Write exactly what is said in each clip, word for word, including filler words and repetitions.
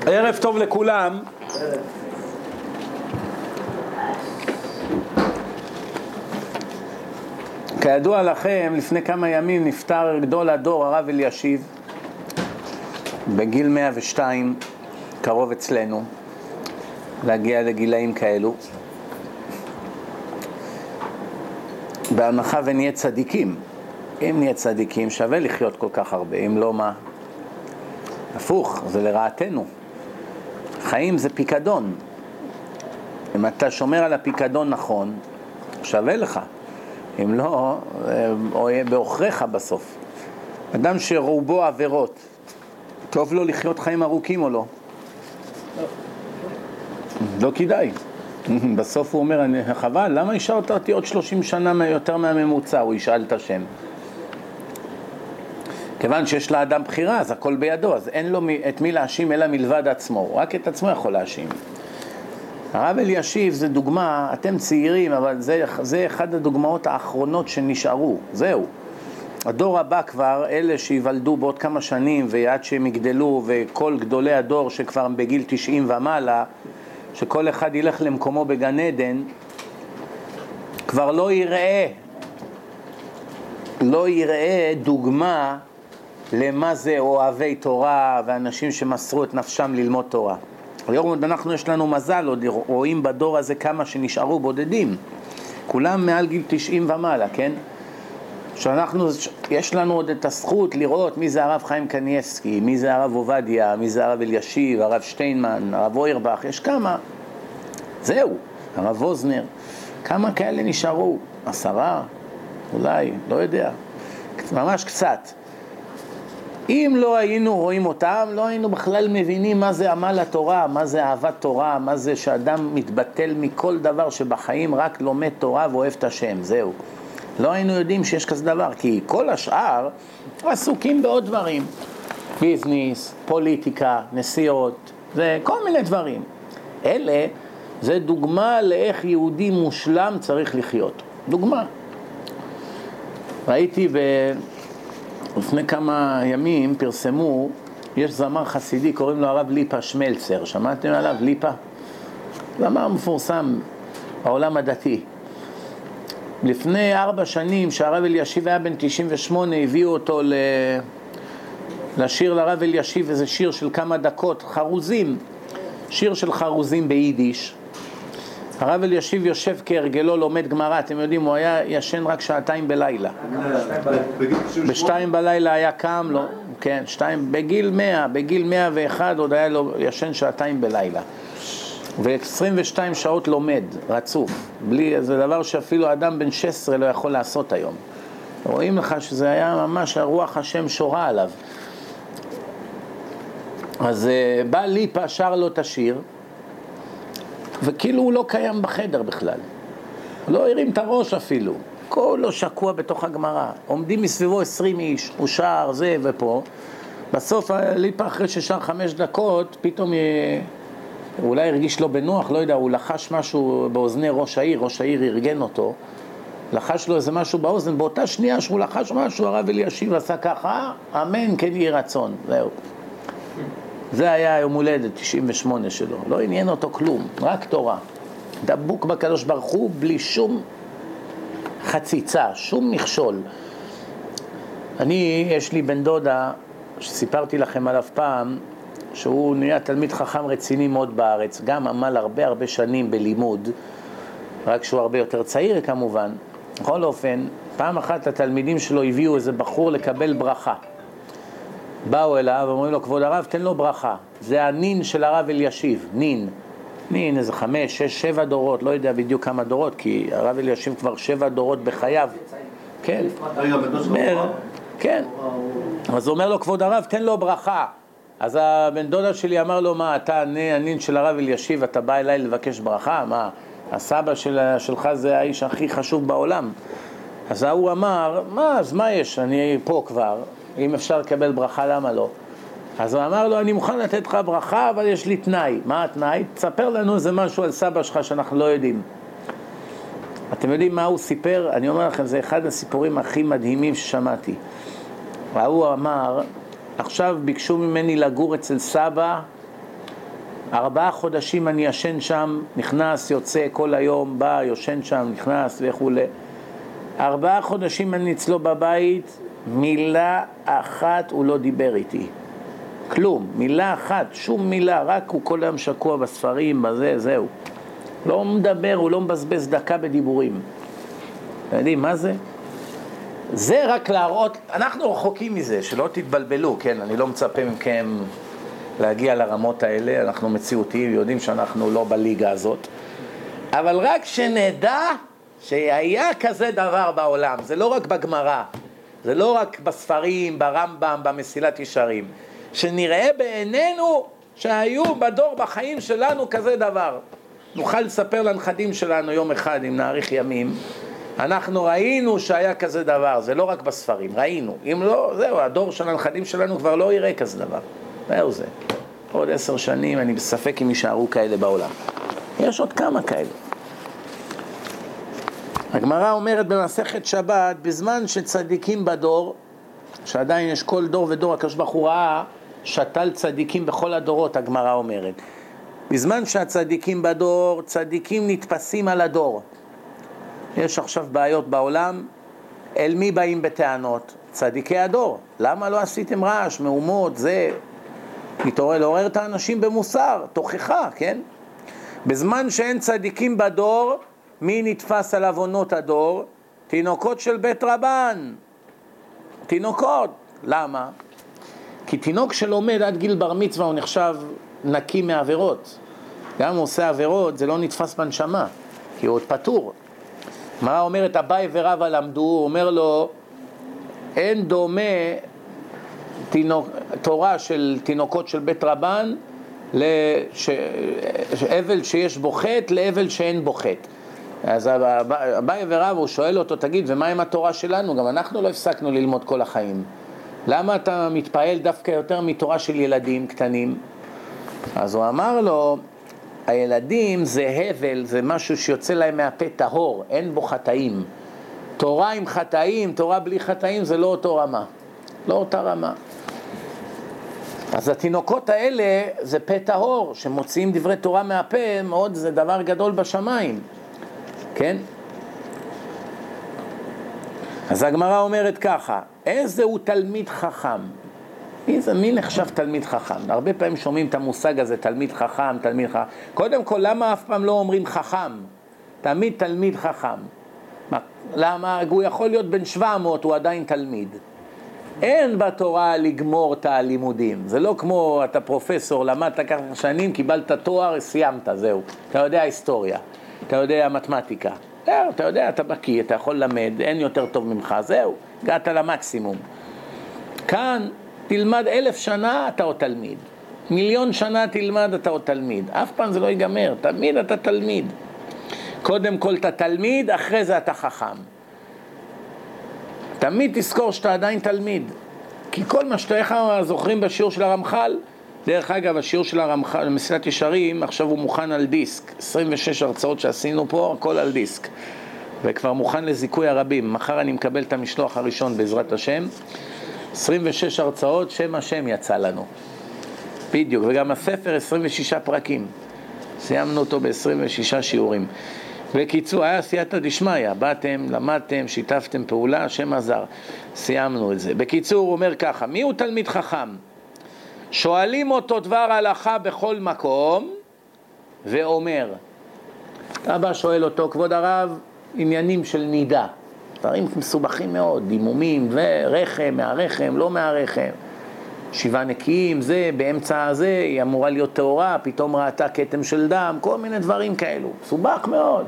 ערב טוב לכולם. כידוע לכם, לפני כמה ימים נפטר גדול הדור הרב אלישיב בגיל מאה ושתיים, קרוב אצלנו, להגיע לגילאים כאלו. בהנחה ונהיה צדיקים. אם נהיה צדיקים שווה לחיות כל כך הרבה, אם לא מה? הפוך, זה לרעתנו. חיים זה פיקדון. אם אתה שומר על הפיקדון נכון, שווה לך. אם לא, או יהיה באוכריך בסוף. אדם שרובו עבירות, טוב לו לחיות חיים ארוכים או לא? לא כדאי. בסוף הוא אומר, חבל, למה השארת אותי עוד שלושים שנה יותר מהממוצע? הוא ישאל את השם. כיוון שיש לאדם בחירה, אז הכל בידו, אז אין לו את מי להאשים אלא מלבד עצמו, רק את עצמו יכול להאשים. הרב אלישיב זה דוגמה, אתם צעירים, אבל זה, זה אחד הדוגמאות האחרונות שנשארו, זהו. הדור הבא כבר, אלה שיוולדו בעוד כמה שנים, ועד שהם יגדלו, וכל גדולי הדור שכבר בגיל תשעים ומעלה, שכל אחד ילך למקומו בגן עדן, כבר לא יראה, לא יראה דוגמה למה זה אוהבי תורה ואנשים שמסרו את נפשם ללמוד תורה. היום אנחנו יש לנו מזל, עוד רואים בדור הזה כמה שנשארו בודדים, כולם מעל גיל תשעים ומעלה, כן? שאנחנו, יש לנו עוד את הזכות לראות מי זה הרב חיים קניאבסקי, מי זה הרב עובדיה, מי זה הרב אלישיב, הרב שטיינמן, הרב אוירבך, יש כמה, זהו, הרב אוזנר, כמה כאלה נשארו? עשרה? אולי, לא יודע, ממש קצת. אם לא היינו רואים אותם, לא היינו בכלל מבינים מה זה עמל התורה, מה זה אהבת תורה, מה זה שאדם מתבטל מכל דבר שבחיים רק לומד תורה ואוהב את השם, זהו. לא היינו יודעים שיש כזה דבר, כי כל השאר עסוקים בעוד דברים. ביזנס, פוליטיקה, נסיעות, זה כל מיני דברים. אלה, זה דוגמה לאיך יהודי מושלם צריך לחיות. דוגמה. ראיתי ב... לפני כמה ימים פרסמו, יש זמר חסידי, קוראים לו הרב ליפה שמלצר, שמעתם עליו? ליפה? זמר מפורסם בעולם הדתי. לפני ארבע שנים שהרב אלישיב היה בן תשעים ושמונה, הביאו אותו ל... לשיר לרב אלישיב, איזה שיר של כמה דקות, חרוזים, שיר של חרוזים ביידיש. הרב אלישיב יושב כהרגלו, לומד גמרא, אתם יודעים, הוא היה ישן רק שעתיים בלילה. בשתיים בלילה היה קם, לא, כן, שתיים, בגיל מאה, בגיל מאה ואחד עוד היה לו ישן שעתיים בלילה. ו-עשרים ושתיים שעות לומד, רצוף. בלי, זה דבר שאפילו אדם בן שש עשרה לא יכול לעשות היום. רואים לך שזה היה ממש הרוח השם שורה עליו. אז בא ליפה, שר לו את השיר, וכאילו הוא לא קיים בחדר בכלל. לא הרים את הראש אפילו. כולו שקוע בתוך הגמרא. עומדים מסביבו עשרים איש, הוא שר זה ופה. בסוף ליפה אחרי ששר חמש דקות, פתאום הוא אולי הרגיש לו בנוח, לא יודע, הוא לחש משהו באוזני ראש העיר, ראש העיר ארגן אותו. לחש לו איזה משהו באוזן, באותה שנייה שהוא לחש משהו, הרב אלישיב עשה ככה, אמן, כן יהי רצון. זהו. זה היה יום הולדת תשעים ושמונה שלו, לא עניין אותו כלום, רק תורה. דבוק בקדוש ברוך הוא בלי שום חציצה, שום מכשול. אני, יש לי בן דודה, שסיפרתי לכם עליו פעם, שהוא נהיה תלמיד חכם רציני מאוד בארץ, גם עמל הרבה הרבה שנים בלימוד, רק שהוא הרבה יותר צעיר כמובן. בכל אופן, פעם אחת התלמידים שלו הביאו איזה בחור לקבל ברכה. באו אליו ואומרים לו, כבוד הרב, תן לו ברכה. זה הנין של הרב אלישיב, נין. נין, איזה חמש, שש, שבע דורות, לא יודע בדיוק כמה דורות, כי הרב אלישיב כבר שבע דורות בחייו. כן. כן. אז הוא אומר לו, כבוד הרב, תן לו ברכה. אז הבן דודה שלי אמר לו, מה, אתה הנין של הרב אלישיב, אתה בא אליי לבקש ברכה? מה, הסבא של, שלך זה האיש הכי חשוב בעולם. אז הוא אמר, מה, אז מה יש? אני פה כבר. אם אפשר לקבל ברכה, למה לא? אז הוא אמר לו, אני מוכן לתת לך ברכה, אבל יש לי תנאי. מה התנאי? תספר לנו איזה משהו על סבא שלך שאנחנו לא יודעים. אתם יודעים מה הוא סיפר? אני אומר לכם, זה אחד הסיפורים הכי מדהימים ששמעתי. והוא אמר, עכשיו ביקשו ממני לגור אצל סבא ארבעה חודשים אני ישן שם, נכנס, יוצא כל היום, בא, יושן שם, נכנס וכו'. ארבעה חודשים אני אצלו בבית, מילה אחת הוא לא דיבר איתי. כלום, מילה אחת, שום מילה, רק הוא כל היום שקוע בספרים, בזה, זהו. לא מדבר, הוא לא מבזבז דקה בדיבורים. אתם יודעים מה זה? זה רק להראות, אנחנו רחוקים מזה, שלא תתבלבלו, כן? אני לא מצפה מכם להגיע לרמות האלה, אנחנו מציאותיים, יודעים שאנחנו לא בליגה הזאת. אבל רק שנדע שהיה כזה דבר בעולם, זה לא רק בגמרא, זה לא רק בספרים, ברמב"ם, במסילת ישרים, שנראה בעינינו שהיו בדור בחיים שלנו כזה דבר. נוכל לספר לנכדים שלנו יום אחד, אם נאריך ימים, אנחנו ראינו שהיה כזה דבר, זה לא רק בספרים, ראינו. אם לא, זהו, הדור של הנכדים שלנו כבר לא יראה כזה דבר. זהו זה. עוד עשר שנים אני בספק אם יישארו כאלה בעולם. יש עוד כמה כאלה. הגמרא אומרת במסכת שבת, בזמן שצדיקים בדור, שעדיין יש כל דור ודור, הקדוש ברוך הוא ראה שתל צדיקים בכל הדורות, הגמרא אומרת. בזמן שהצדיקים בדור, צדיקים נתפסים על הדור. יש עכשיו בעיות בעולם, אל מי באים בטענות? צדיקי הדור. למה לא עשיתם רעש, מהומות, זה? מתעורר, לעורר את האנשים במוסר, תוכחה, כן? בזמן שאין צדיקים בדור, מי נתפס על עוונות הדור? תינוקות של בית רבן. תינוקות. למה? כי תינוק שלומד עד גיל בר מצווה הוא נחשב נקי מעבירות. גם הוא עושה עבירות, זה לא נתפס בנשמה, כי הוא עוד פטור. מה אומרת אביי ורבא למדו? הוא אומר לו, אין דומה תינוק, תורה של תינוקות של בית רבן לש, אבל שיש בו חטא לאבל שאין בו חטא. אז אביי ורבא הוא שואל אותו, תגיד, ומה עם התורה שלנו? גם אנחנו לא הפסקנו ללמוד כל החיים. למה אתה מתפעל דווקא יותר מתורה של ילדים קטנים? אז הוא אמר לו, הילדים זה הבל, זה משהו שיוצא להם מהפה טהור, אין בו חטאים. תורה עם חטאים, תורה בלי חטאים, זה לא אותו רמה. לא אותה רמה. אז התינוקות האלה זה פה טהור, שמוציאים דברי תורה מהפה, מאוד זה דבר גדול בשמיים. כן? אז הגמרא אומרת ככה, איזה הוא תלמיד חכם? מי זה, מי נחשב תלמיד חכם? הרבה פעמים שומעים את המושג הזה, תלמיד חכם, תלמיד חכם. קודם כל, למה אף פעם לא אומרים חכם? תמיד תלמיד חכם. מה, למה? הוא יכול להיות בן שבע מאות, הוא עדיין תלמיד. אין בתורה לגמור את הלימודים. זה לא כמו, אתה פרופסור, למדת ככה שנים, קיבלת תואר, סיימת, זהו. אתה יודע היסטוריה, אתה יודע מתמטיקה. זהו, אתה יודע, אתה בקיא, אתה יכול למד, אין יותר טוב ממך, זהו. הגעת למקסימום. כאן, תלמד אלף שנה, אתה עוד תלמיד. מיליון שנה תלמד, אתה עוד תלמיד. אף פעם זה לא ייגמר, תמיד אתה תלמיד. קודם כל אתה תלמיד, אחרי זה אתה חכם. תמיד תזכור שאתה עדיין תלמיד. כי כל מה שאתה זוכרים בשיעור של הרמח"ל, דרך אגב, השיעור של הרמח"ל, מסילת ישרים, עכשיו הוא מוכן על דיסק. עשרים ושש הרצאות שעשינו פה, הכל על דיסק. וכבר מוכן לזיכוי הרבים. מחר אני מקבל את המשלוח הראשון בעזרת השם. עשרים ושש הרצאות, שם השם יצא לנו. בדיוק, וגם הספר עשרים ושישה פרקים. סיימנו אותו ב-עשרים ושישה שיעורים. בקיצור, היה סייעתא דשמיא, באתם, למדתם, שיתפתם פעולה, השם עזר. סיימנו את זה. בקיצור, הוא אומר ככה, מי הוא תלמיד חכם? שואלים אותו דבר הלכה בכל מקום, ואומר, אבא שואל אותו, כבוד הרב, עניינים של נידה. דברים מסובכים מאוד, דימומים ורחם, מהרחם, לא מהרחם. שבעה נקיים, זה, באמצע הזה, היא אמורה להיות טהורה, פתאום ראתה כתם של דם, כל מיני דברים כאלו. מסובך מאוד.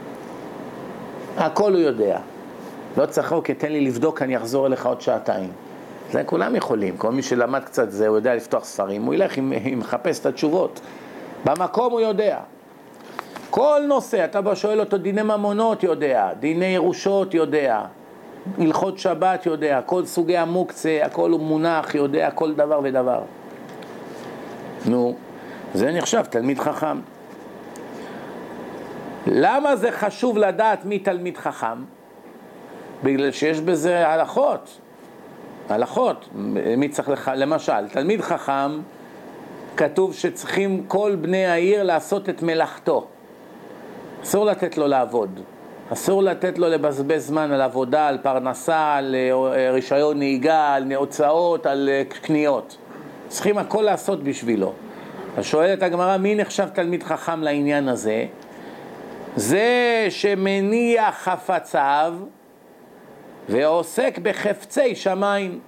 הכל הוא יודע. לא צריך, אוקיי, תן לי לבדוק, אני אחזור אליך עוד שעתיים. זה כולם יכולים. כל מי שלמד קצת זה, הוא יודע לפתוח ספרים, הוא ילך, הוא מחפש את התשובות. במקום הוא יודע. כל נושא, אתה בא שואל אותו, דיני ממונות יודע, דיני ירושות יודע, הלכות שבת יודע, כל סוגי המוקצה, הכל הוא מונח, יודע כל דבר ודבר. נו, זה נחשב תלמיד חכם. למה זה חשוב לדעת מי תלמיד חכם? בגלל שיש בזה הלכות. הלכות, מי צריך לך, למשל, תלמיד חכם, כתוב שצריכים כל בני העיר לעשות את מלאכתו. אסור לתת לו לעבוד. אסור לתת לו לבזבז זמן על עבודה, על פרנסה, על רישיון נהיגה, על הוצאות, על קניות. צריכים הכל לעשות בשבילו. אז שואלת הגמרא, מי נחשב תלמיד חכם לעניין הזה? זה שמניח חפציו ועוסק בחפצי שמיים.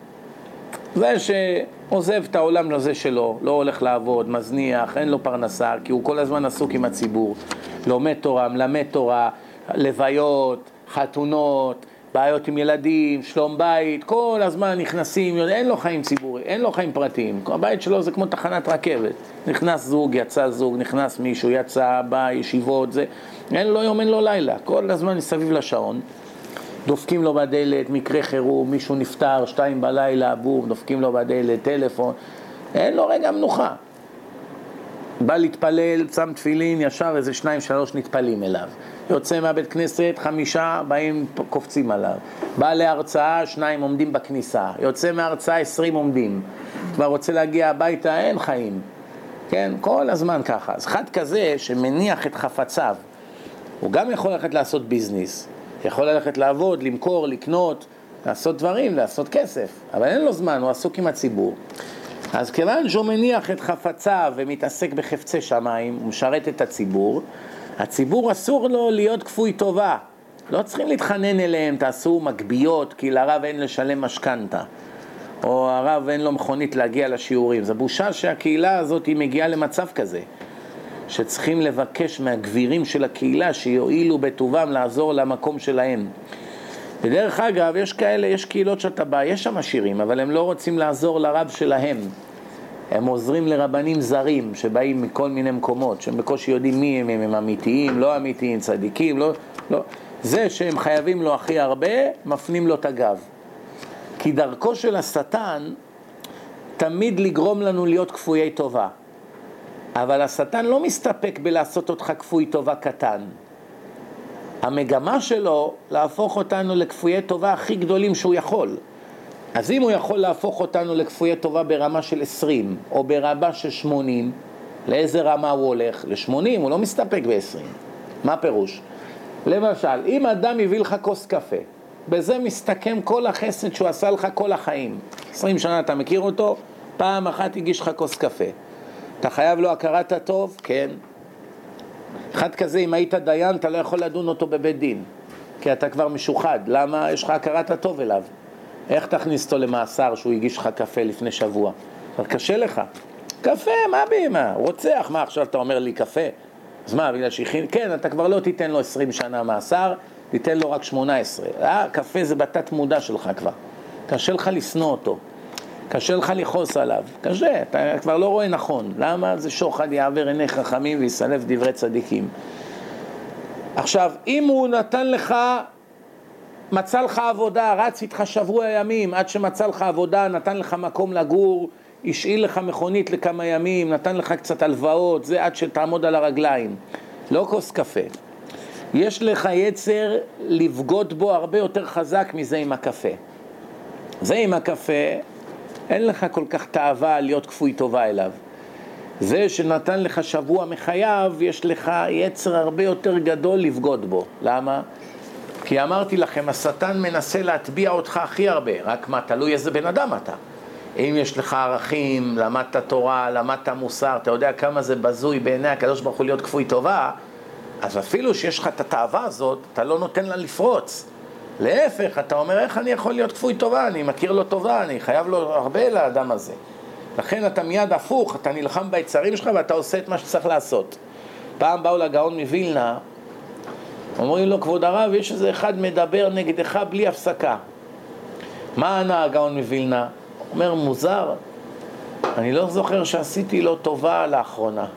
זה שעוזב את העולם לזה שלו, לא הולך לעבוד, מזניח, אין לו פרנסה, כי הוא כל הזמן עסוק עם הציבור. לומד תורה, מלמד תורה, לוויות, חתונות, בעיות עם ילדים, שלום בית, כל הזמן נכנסים, אין לו חיים ציבורי, אין לו חיים פרטיים. הבית שלו זה כמו תחנת רכבת. נכנס זוג, יצא זוג, נכנס מישהו, יצא, בא, ישיבות, זה. אין לו יום, אין לו לילה. כל הזמן מסביב לשעון. דופקים לו בדלת, מקרה חירום, מישהו נפטר, שתיים בלילה, בום, דופקים לו בדלת, טלפון. אין לו רגע מנוחה. בא להתפלל, שם תפילין, ישר איזה שניים, שלוש נתפלים אליו. יוצא מהבית כנסת, חמישה באים קופצים עליו. בא להרצאה, שניים עומדים בכניסה. יוצא מההרצאה, עשרים עומדים. כבר רוצה להגיע הביתה, אין חיים. כן, כל הזמן ככה. אז אחד כזה שמניח את חפציו, הוא גם יכול ללכת לעשות ביזנס. יכול ללכת לעבוד, למכור, לקנות, לעשות דברים, לעשות כסף. אבל אין לו זמן, הוא עסוק עם הציבור. אז כיוון שהוא מניח את חפציו ומתעסק בחפצי שמיים, הוא משרת את הציבור, הציבור אסור לו להיות כפוי טובה. לא צריכים להתחנן אליהם, תעשו מגביות, כי לרב אין לשלם משכנתה. או הרב אין לו מכונית להגיע לשיעורים. זו בושה שהקהילה הזאת היא מגיעה למצב כזה. שצריכים לבקש מהגבירים של הקהילה שיועילו בטובם לעזור למקום שלהם. בדרך אגב, יש כאלה, יש קהילות שאתה בא, יש שם עשירים, אבל הם לא רוצים לעזור לרב שלהם. הם עוזרים לרבנים זרים שבאים מכל מיני מקומות, שהם בקושי יודעים מי הם, הם אמיתיים, לא אמיתיים, צדיקים, לא, לא. זה שהם חייבים לו הכי הרבה, מפנים לו את הגב. כי דרכו של השטן תמיד לגרום לנו להיות כפויי טובה. אבל השטן לא מסתפק בלעשות אותך כפוי טובה קטן. המגמה שלו להפוך אותנו לכפויי טובה הכי גדולים שהוא יכול. אז אם הוא יכול להפוך אותנו לכפויי טובה ברמה של עשרים, או ברמה של שמונים, לאיזה רמה הוא הולך? ל-שמונים, הוא לא מסתפק ב-עשרים. מה פירוש? למשל, אם אדם הביא לך כוס קפה, בזה מסתכם כל החסד שהוא עשה לך כל החיים. עשרים שנה אתה מכיר אותו, פעם אחת הגיש לך כוס קפה. אתה חייב לו הכרת הטוב? כן. אחד כזה, אם היית דיין, אתה לא יכול לדון אותו בבית דין. כי אתה כבר משוחד. למה? יש לך הכרת הטוב אליו. איך תכניס אותו למאסר שהוא הגיש לך קפה לפני שבוע? קשה לך. קפה, מה בימה? רוצח, מה עכשיו אתה אומר לי קפה? אז מה, בגלל שהכין? כן, אתה כבר לא תיתן לו עשרים שנה מאסר, תיתן לו רק שמונה עשרה. אה, קפה זה בתת מודע שלך כבר. קשה לך לסנוע אותו. קשה לך לכעוס עליו. קשה, אתה כבר לא רואה נכון. למה? זה שוחד יעבר עיני חכמים ויסלף דברי צדיקים. עכשיו, אם הוא נתן לך, מצא לך עבודה, רץ איתך שבוע ימים, עד שמצא לך עבודה, נתן לך מקום לגור, השאיל לך מכונית לכמה ימים, נתן לך קצת הלוואות, זה עד שתעמוד על הרגליים. לא כוס קפה. יש לך יצר לבגוד בו הרבה יותר חזק מזה עם הקפה. זה עם הקפה, אין לך כל כך תאווה להיות כפוי טובה אליו. זה שנתן לך שבוע מחייו, יש לך יצר הרבה יותר גדול לבגוד בו. למה? כי אמרתי לכם, השטן מנסה להטביע אותך הכי הרבה. רק מה, תלוי איזה בן אדם אתה. אם יש לך ערכים, למדת תורה, למדת מוסר, אתה יודע כמה זה בזוי בעיני הקדוש ברוך הוא להיות כפוי טובה, אז אפילו שיש לך את התאווה הזאת, אתה לא נותן לה לפרוץ. להפך, אתה אומר, איך אני יכול להיות כפוי טובה? אני מכיר לו טובה, אני חייב לו הרבה לאדם הזה. לכן אתה מיד הפוך, אתה נלחם ביצרים שלך ואתה עושה את מה שצריך לעשות. פעם באו לגאון מווילנה, אומרים לו, כבוד הרב, יש איזה אחד מדבר נגדך בלי הפסקה. מה ענה הגאון מווילנה? אומר, מוזר, אני לא זוכר שעשיתי לו טובה לאחרונה.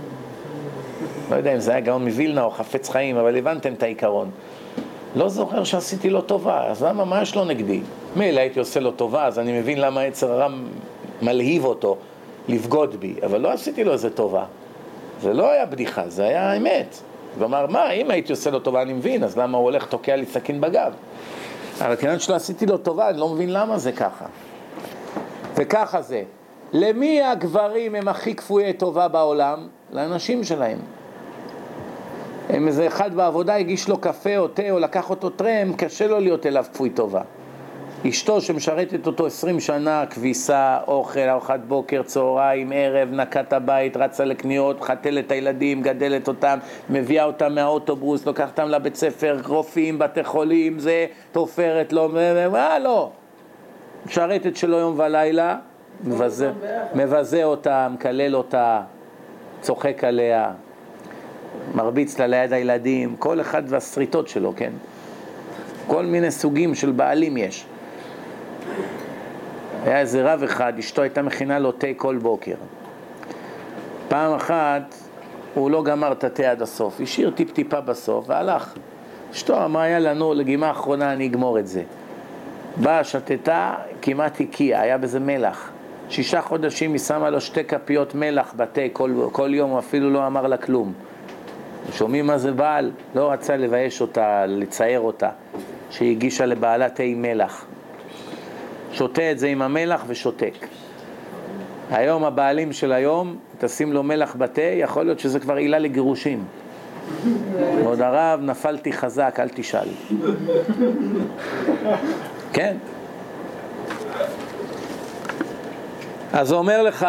לא יודע אם זה היה גאון מווילנה או חפץ חיים, אבל הבנתם את העיקרון. לא זוכר שעשיתי לו טובה, אז למה, מה יש לו נגדי? מילא הייתי עושה לו טובה, אז אני מבין למה יצר הרע מלהיב אותו, לבגוד בי, אבל לא עשיתי לו איזה טובה. זה לא היה בדיחה, זה היה האמת. ואומר, מה, אם הייתי עושה לו טובה אני מבין, אז למה הוא הולך תוקע לי סכין בגב? אבל כיוון שלא עשיתי לו טובה, אני לא מבין למה זה ככה. וככה זה. למי הגברים הם הכי כפויי טובה בעולם? לאנשים שלהם. אם איזה אחד בעבודה הגיש לו קפה או תה או לקח אותו טרם, קשה לו להיות אליו כפוי טובה. אשתו שמשרתת אותו עשרים שנה, כביסה, אוכל, ארוחת בוקר, צהריים, ערב, נקת הבית, רצה לקניות, חתלת את הילדים, גדלת אותם, מביאה אותם מהאוטובוס, לוקחת אותם לבית ספר, רופאים, בתי חולים, זה תופרת לו, מה לא? משרתת שלו יום ולילה, מבזה, מבזה אותה, מקלל אותה, צוחק עליה, מרביץ לה ליד הילדים, כל אחד והסריטות שלו, כן? כל מיני סוגים של בעלים יש. היה איזה רב אחד, אשתו הייתה מכינה לו תה כל בוקר. פעם אחת הוא לא גמר את התה עד הסוף, השאיר טיפ טיפה בסוף והלך. אשתו אמרה, היה לנו לגימה האחרונה אני אגמור את זה. באה, שתתה, כמעט הקיעה, היה בזה מלח. שישה חודשים היא שמה לו שתי כפיות מלח בתה כל, כל יום, הוא אפילו לא אמר לה כלום. שומעים מה זה בעל? לא רצה לבייש אותה, לצייר אותה, שהיא הגישה לבעלה תה עם מלח. שותה את זה עם המלח ושותק. היום הבעלים של היום, תשים לו מלח בתה, יכול להיות שזה כבר עילה לגירושים. עוד הרב, נפלתי חזק, אל תשאל. כן? אז הוא אומר לך,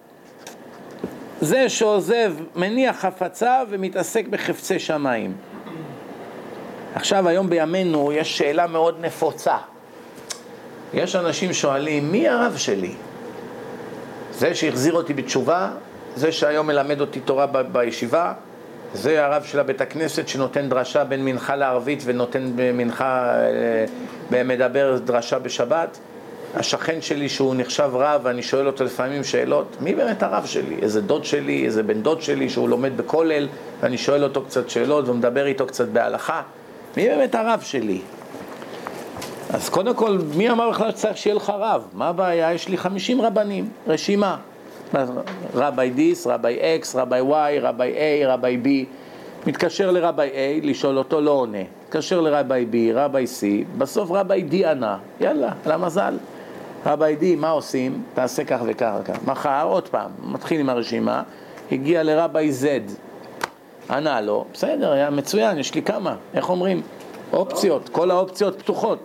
זה שעוזב מניח חפצה ומתעסק בחפצי שמיים. עכשיו היום בימינו יש שאלה מאוד נפוצה. יש אנשים שואלים, מי הרב שלי? זה שהחזיר אותי בתשובה, זה שהיום מלמד אותי תורה ב- בישיבה, זה הרב של הבית הכנסת שנותן דרשה בין מנחה לערבית ונותן מנחה, מדבר דרשה בשבת. השכן שלי שהוא נחשב רב, ואני שואל אותו לפעמים שאלות, מי באמת הרב שלי? איזה דוד שלי, איזה בן דוד שלי שהוא לומד בכולל, ואני שואל אותו קצת שאלות ומדבר איתו קצת בהלכה. מי באמת הרב שלי? אז קודם כל, מי אמר בכלל שצריך שיהיה לך רב? מה הבעיה? יש לי חמישים רבנים, רשימה. רבי דיס, רבי אקס, רבי וואי, רבי איי, רבי בי. מתקשר לרבי איי, לשאול אותו לא עונה. מתקשר לרבי בי, רבי סי, בסוף רבי די ענה. יאללה, על המזל. רבי די, מה עושים? תעשה כך וכך וכך. מחר, עוד פעם, מתחיל עם הרשימה, הגיע לרבי זד. ענה לו, בסדר, היה מצוין, יש לי כמה. איך אומרים? אופציות, כל האופציות פתוחות.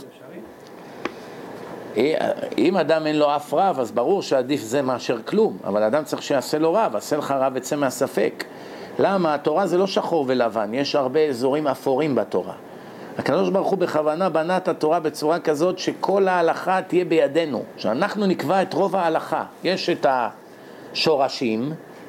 אם אדם אין לו אף רב, אז ברור שעדיף זה מאשר כלום, אבל אדם צריך שיעשה לו רב, עשה לך רב יצא מהספק. למה? התורה זה לא שחור ולבן, יש הרבה אזורים אפורים בתורה. הקדוש ברוך הוא בכוונה בנה את התורה בצורה כזאת שכל ההלכה תהיה בידינו, שאנחנו נקבע את רוב ההלכה. יש את השורשים,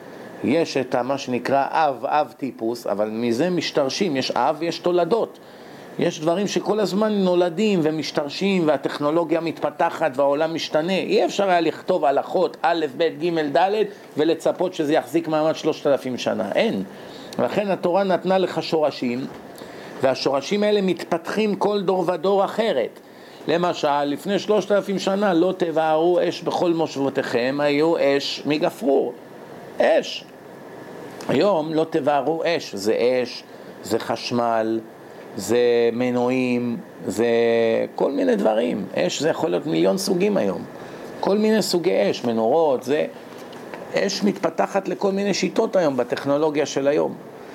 יש את מה שנקרא אב, אב טיפוס, אבל מזה משתרשים, יש אב ויש תולדות. יש דברים שכל הזמן נולדים ומשתרשים והטכנולוגיה מתפתחת והעולם משתנה. אי אפשר היה לכתוב הלכות א', ב', ג', ד' ולצפות שזה יחזיק מעמד שלושת אלפים שנה. אין. לכן התורה נתנה לך שורשים, והשורשים האלה מתפתחים כל דור ודור אחרת. למשל, לפני שלושת אלפים שנה לא תבערו אש בכל מושבותיכם, היו אש מגפרור. אש. היום לא תבערו אש, זה אש, זה חשמל, זה מנועים, זה כל מיני דברים. אש זה יכול להיות מיליון סוגים היום. כל מיני סוגי אש, מנורות, זה אש מתפתחת לכל מיני שיטות היום בטכנולוגיה של היום.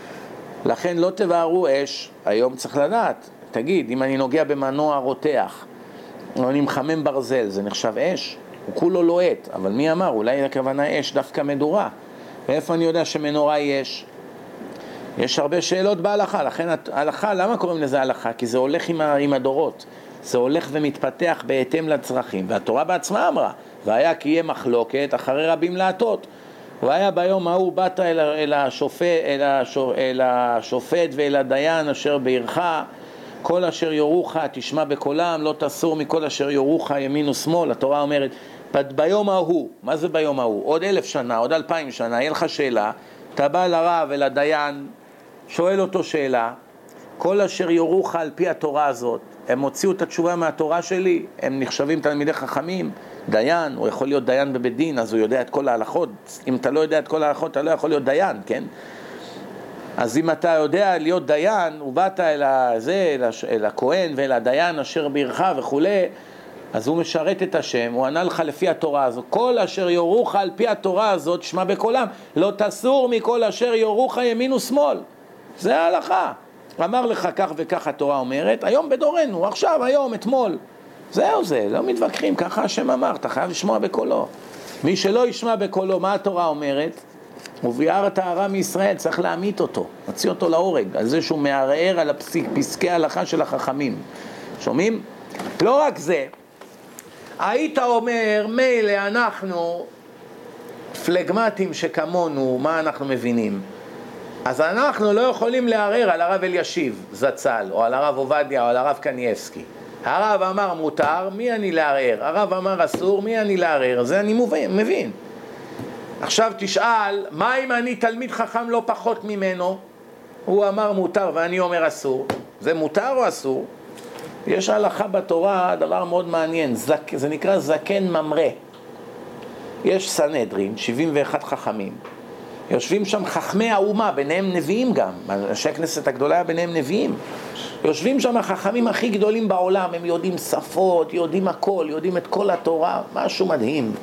לכן לא תבערו אש, היום צריך לדעת. תגיד, אם אני נוגע במנוע רותח, או אני מחמם ברזל, זה נחשב אש? הוא כולו לוהט, אבל מי אמר? אולי הכוונה אש דווקא מדורה. ואיפה אני יודע שמנורה היא אש? יש הרבה שאלות בהלכה, לכן ההלכה, למה קוראים לזה הלכה? כי זה הולך עם, עם הדורות, זה הולך ומתפתח בהתאם לצרכים, והתורה בעצמה אמרה, והיה כי יהיה מחלוקת אחרי רבים להטות, והיה ביום ההוא באת אל, אל, השופט, אל, השופט, אל השופט ואל הדיין אשר בעירך, כל אשר יורוך תשמע בקולם, לא תסור מכל אשר יורוך ימין ושמאל. התורה אומרת, ביום ההוא, מה זה ביום ההוא? עוד אלף שנה, עוד אלפיים שנה, יהיה לך שאלה, אתה בא לרב ולדיין, שואל אותו שאלה, כל אשר יורוך על פי התורה הזאת, הם הוציאו את התשובה מהתורה שלי, הם נחשבים תלמידי חכמים, דיין, הוא יכול להיות דיין בבית דין, אז הוא יודע את כל ההלכות, אם אתה לא יודע את כל ההלכות, אתה לא יכול להיות דיין, כן? אז אם אתה יודע להיות דיין, ובאת אל, הזה, אל, אל הכהן ואל הדיין אשר בירך וכו', אז הוא משרת את השם, הוא ענה לך לפי התורה הזו, כל אשר יורוך על פי התורה הזאת, שמע בקולם, לא תסור מכל אשר יורוך ימין ושמאל. זה ההלכה. אמר לך כך וכך התורה אומרת, היום בדורנו, עכשיו, היום, אתמול. זהו זה, לא מתווכחים, ככה השם אמר, אתה חייב לשמוע בקולו. מי שלא ישמע בקולו, מה התורה אומרת? וביער טהרה מישראל, צריך להמית אותו, להוציא אותו להורג, על זה שהוא מערער על הפסיק, פסקי ההלכה של החכמים. שומעים? לא רק זה, היית אומר, מילא אנחנו פלגמטים שכמונו, מה אנחנו מבינים? אז אנחנו לא יכולים לערער על הרב אלישיב זצ"ל, או על הרב עובדיה, או על הרב קניאבסקי. הרב אמר מותר, מי אני לערער? הרב אמר אסור, מי אני לערער? זה אני מבין, מבין. עכשיו תשאל, מה אם אני תלמיד חכם לא פחות ממנו? הוא אמר מותר ואני אומר אסור. זה מותר או אסור? יש הלכה בתורה, דבר מאוד מעניין, זק, זה נקרא זקן ממרא. יש סנהדרין, שבעים ואחד חכמים. יושבים שם חכמי האומה, ביניהם נביאים גם. אנשי הכנסת הגדולה ביניהם נביאים. יושבים שם החכמים הכי גדולים בעולם, הם יודעים שפות, יודעים הכל, יודעים את כל התורה, משהו מדהים.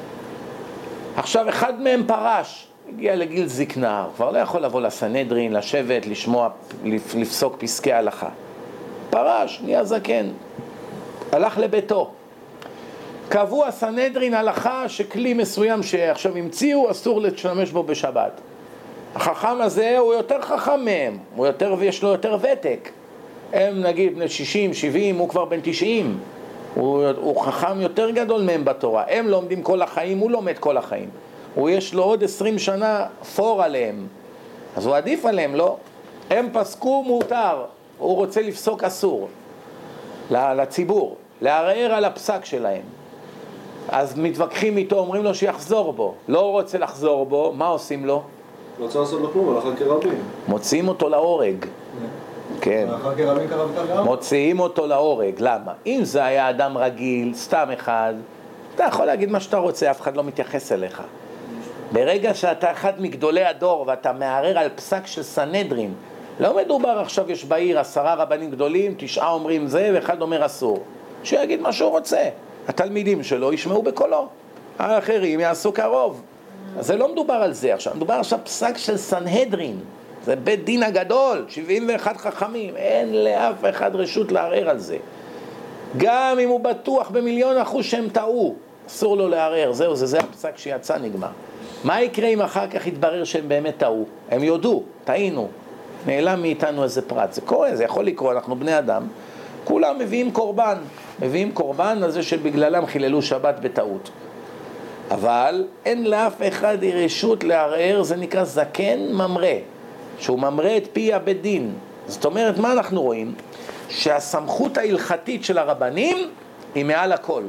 עכשיו אחד מהם פרש, הגיע לגיל זקנה, כבר לא יכול לבוא לסנהדרין, לשבת, לשמוע, לפסוק פסקי הלכה. פרש, נהיה זקן, הלך לביתו. קבעו הסנהדרין הלכה שכלי מסוים שעכשיו המציאו, אסור להשתמש בו בשבת. החכם הזה הוא יותר חכם מהם, הוא יותר, ויש לו יותר ותק. הם נגיד בני שישים, שבעים, הוא כבר בן תשעים. הוא, הוא חכם יותר גדול מהם בתורה. הם לומדים כל החיים, הוא לומד כל החיים. הוא יש לו עוד עשרים שנה פור עליהם. אז הוא עדיף עליהם, לא? הם פסקו מותר, הוא רוצה לפסוק אסור. לציבור, לערער על הפסק שלהם. אז מתווכחים איתו, אומרים לו שיחזור בו. לא רוצה לחזור בו, מה עושים לו? לא רוצה לעשות לו כלום, הלכה כרבים. מוציאים אותו להורג. כן. מוציאים אותו להורג. למה? אם זה היה אדם רגיל, סתם אחד, אתה יכול להגיד מה שאתה רוצה, אף אחד לא מתייחס אליך. ברגע שאתה אחד מגדולי הדור ואתה מערער על פסק של סנהדרין, לא מדובר עכשיו יש בעיר עשרה רבנים גדולים, תשעה אומרים זה ואחד אומר אסור. שיגיד מה שהוא רוצה. התלמידים שלו ישמעו בקולו, האחרים יעשו קרוב. אז זה לא מדובר על זה עכשיו, מדובר עכשיו פסק של סנהדרין. זה בית דין הגדול, שבעים ואחד חכמים, אין לאף אחד רשות לערער על זה. גם אם הוא בטוח במיליון אחוז שהם טעו, אסור לו לערער, זהו, זה, זה הפסק שיצא, נגמר. מה יקרה אם אחר כך יתברר שהם באמת טעו? הם יודו, טעינו, נעלם מאיתנו איזה פרט. זה קורה, זה יכול לקרות, אנחנו בני אדם, כולם מביאים קורבן, מביאים קורבן על זה שבגללם חיללו שבת בטעות. אבל אין לאף אחד רשות לערער, זה נקרא זקן ממרא. שהוא ממרא את פי הבית דין. זאת אומרת, מה אנחנו רואים? שהסמכות ההלכתית של הרבנים היא מעל הכל.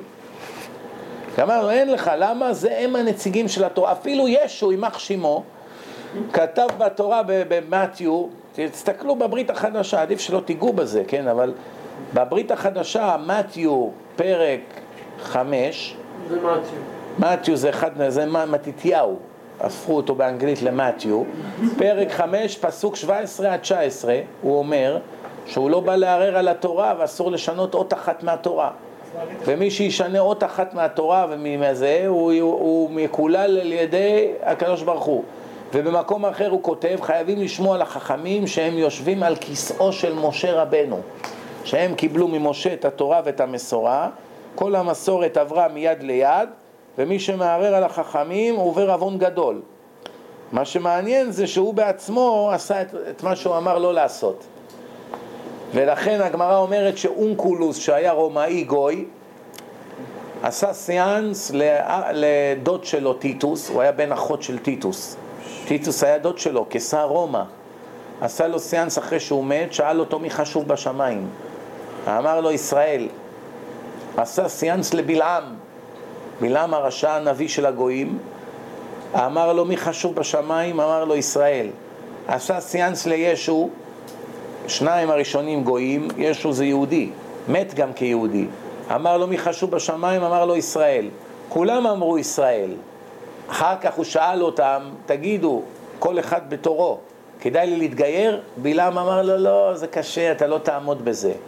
אמרנו, אין לך, למה? זה הם הנציגים של התורה. אפילו ישו, יימח שמו, כתב בתורה במתיו, תסתכלו בברית החדשה, עדיף שלא תיגעו בזה, כן? אבל בברית החדשה, מתיו, פרק חמש, זה מתיו. מתיו זה אחד, זה מתתיהו. הפכו אותו באנגלית למתיו, פרק חמש, פסוק שבע עשרה עד תשע עשרה, הוא אומר שהוא לא בא לערער על התורה ואסור לשנות אות אחת מהתורה. ומי שישנה אות אחת מהתורה ומזה, הוא, הוא מקולל על ידי הקדוש ברוך הוא. ובמקום אחר הוא כותב, חייבים לשמוע על החכמים שהם יושבים על כיסאו של משה רבנו, שהם קיבלו ממשה את התורה ואת המסורה, כל המסורת עברה מיד ליד, ומי שמערער על החכמים הוא עובר עוון גדול. מה שמעניין זה שהוא בעצמו עשה את, את מה שהוא אמר לא לעשות. ולכן הגמרא אומרת שאונקולוס שהיה רומאי גוי, עשה סיאנס לדוד שלו טיטוס, הוא היה בן אחות של טיטוס. טיטוס היה דוד שלו, קיסר רומא. עשה לו סיאנס אחרי שהוא מת, שאל אותו מי חשוב בשמיים. אמר לו ישראל. עשה סיאנס לבלעם. בלעם הרשע הנביא של הגויים, אמר לו מי חשוב בשמיים, אמר לו ישראל. עשה סיאנס לישו, שניים הראשונים גויים, ישו זה יהודי, מת גם כיהודי. אמר לו מי חשוב בשמיים, אמר לו ישראל. כולם אמרו ישראל. אחר כך הוא שאל אותם, תגידו, כל אחד בתורו, כדאי לי להתגייר? בלעם אמר לו, לא, זה קשה, אתה לא תעמוד בזה.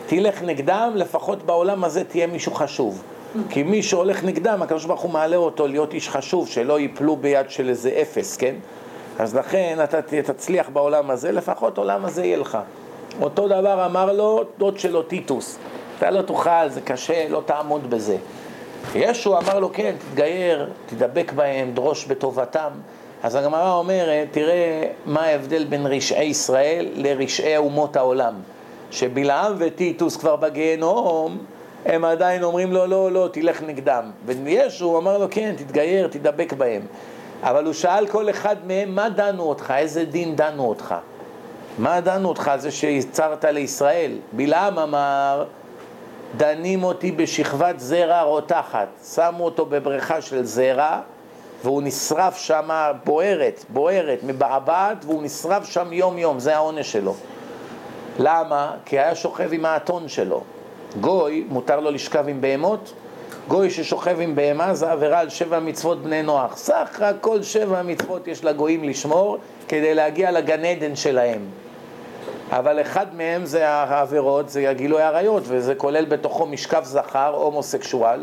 תלך נגדם, לפחות בעולם הזה תהיה מישהו חשוב. כי מי שהולך נגדם, הקדוש ברוך הוא מעלה אותו להיות איש חשוב, שלא ייפלו ביד של איזה אפס, כן? אז לכן אתה תצליח בעולם הזה, לפחות עולם הזה יהיה לך. אותו דבר אמר לו דוד שלו טיטוס, אתה לא תוכל, זה קשה, לא תעמוד בזה. ישו אמר לו, כן, תתגייר, תדבק בהם, דרוש בטובתם. אז הגמרא אומרת, תראה מה ההבדל בין רשעי ישראל לרשעי אומות העולם. שבלעם וטיטוס כבר בגיהנום, הם עדיין אומרים לו, לא, לא, תלך נגדם. וישו אמר לו, כן, תתגייר, תדבק בהם. אבל הוא שאל כל אחד מהם, מה דנו אותך? איזה דין דנו אותך? מה דנו אותך? זה שיצרת לישראל. בלעם אמר, דנים אותי בשכבת זרע רותחת. שמו אותו בבריכה של זרע, והוא נשרף שם בוערת, בוערת, מבעבעת, והוא נשרף שם יום יום, זה העונש שלו. למה? כי היה שוכב עם האתון שלו. גוי, מותר לו לשכב עם בהמות? גוי ששוכב עם בהמה זה עבירה על שבע מצוות בני נוח. סך הכל שבע מצוות יש לגויים לשמור כדי להגיע לגן עדן שלהם. אבל אחד מהם זה העבירות, זה גילוי עריות, וזה כולל בתוכו משכב זכר, הומוסקשואל,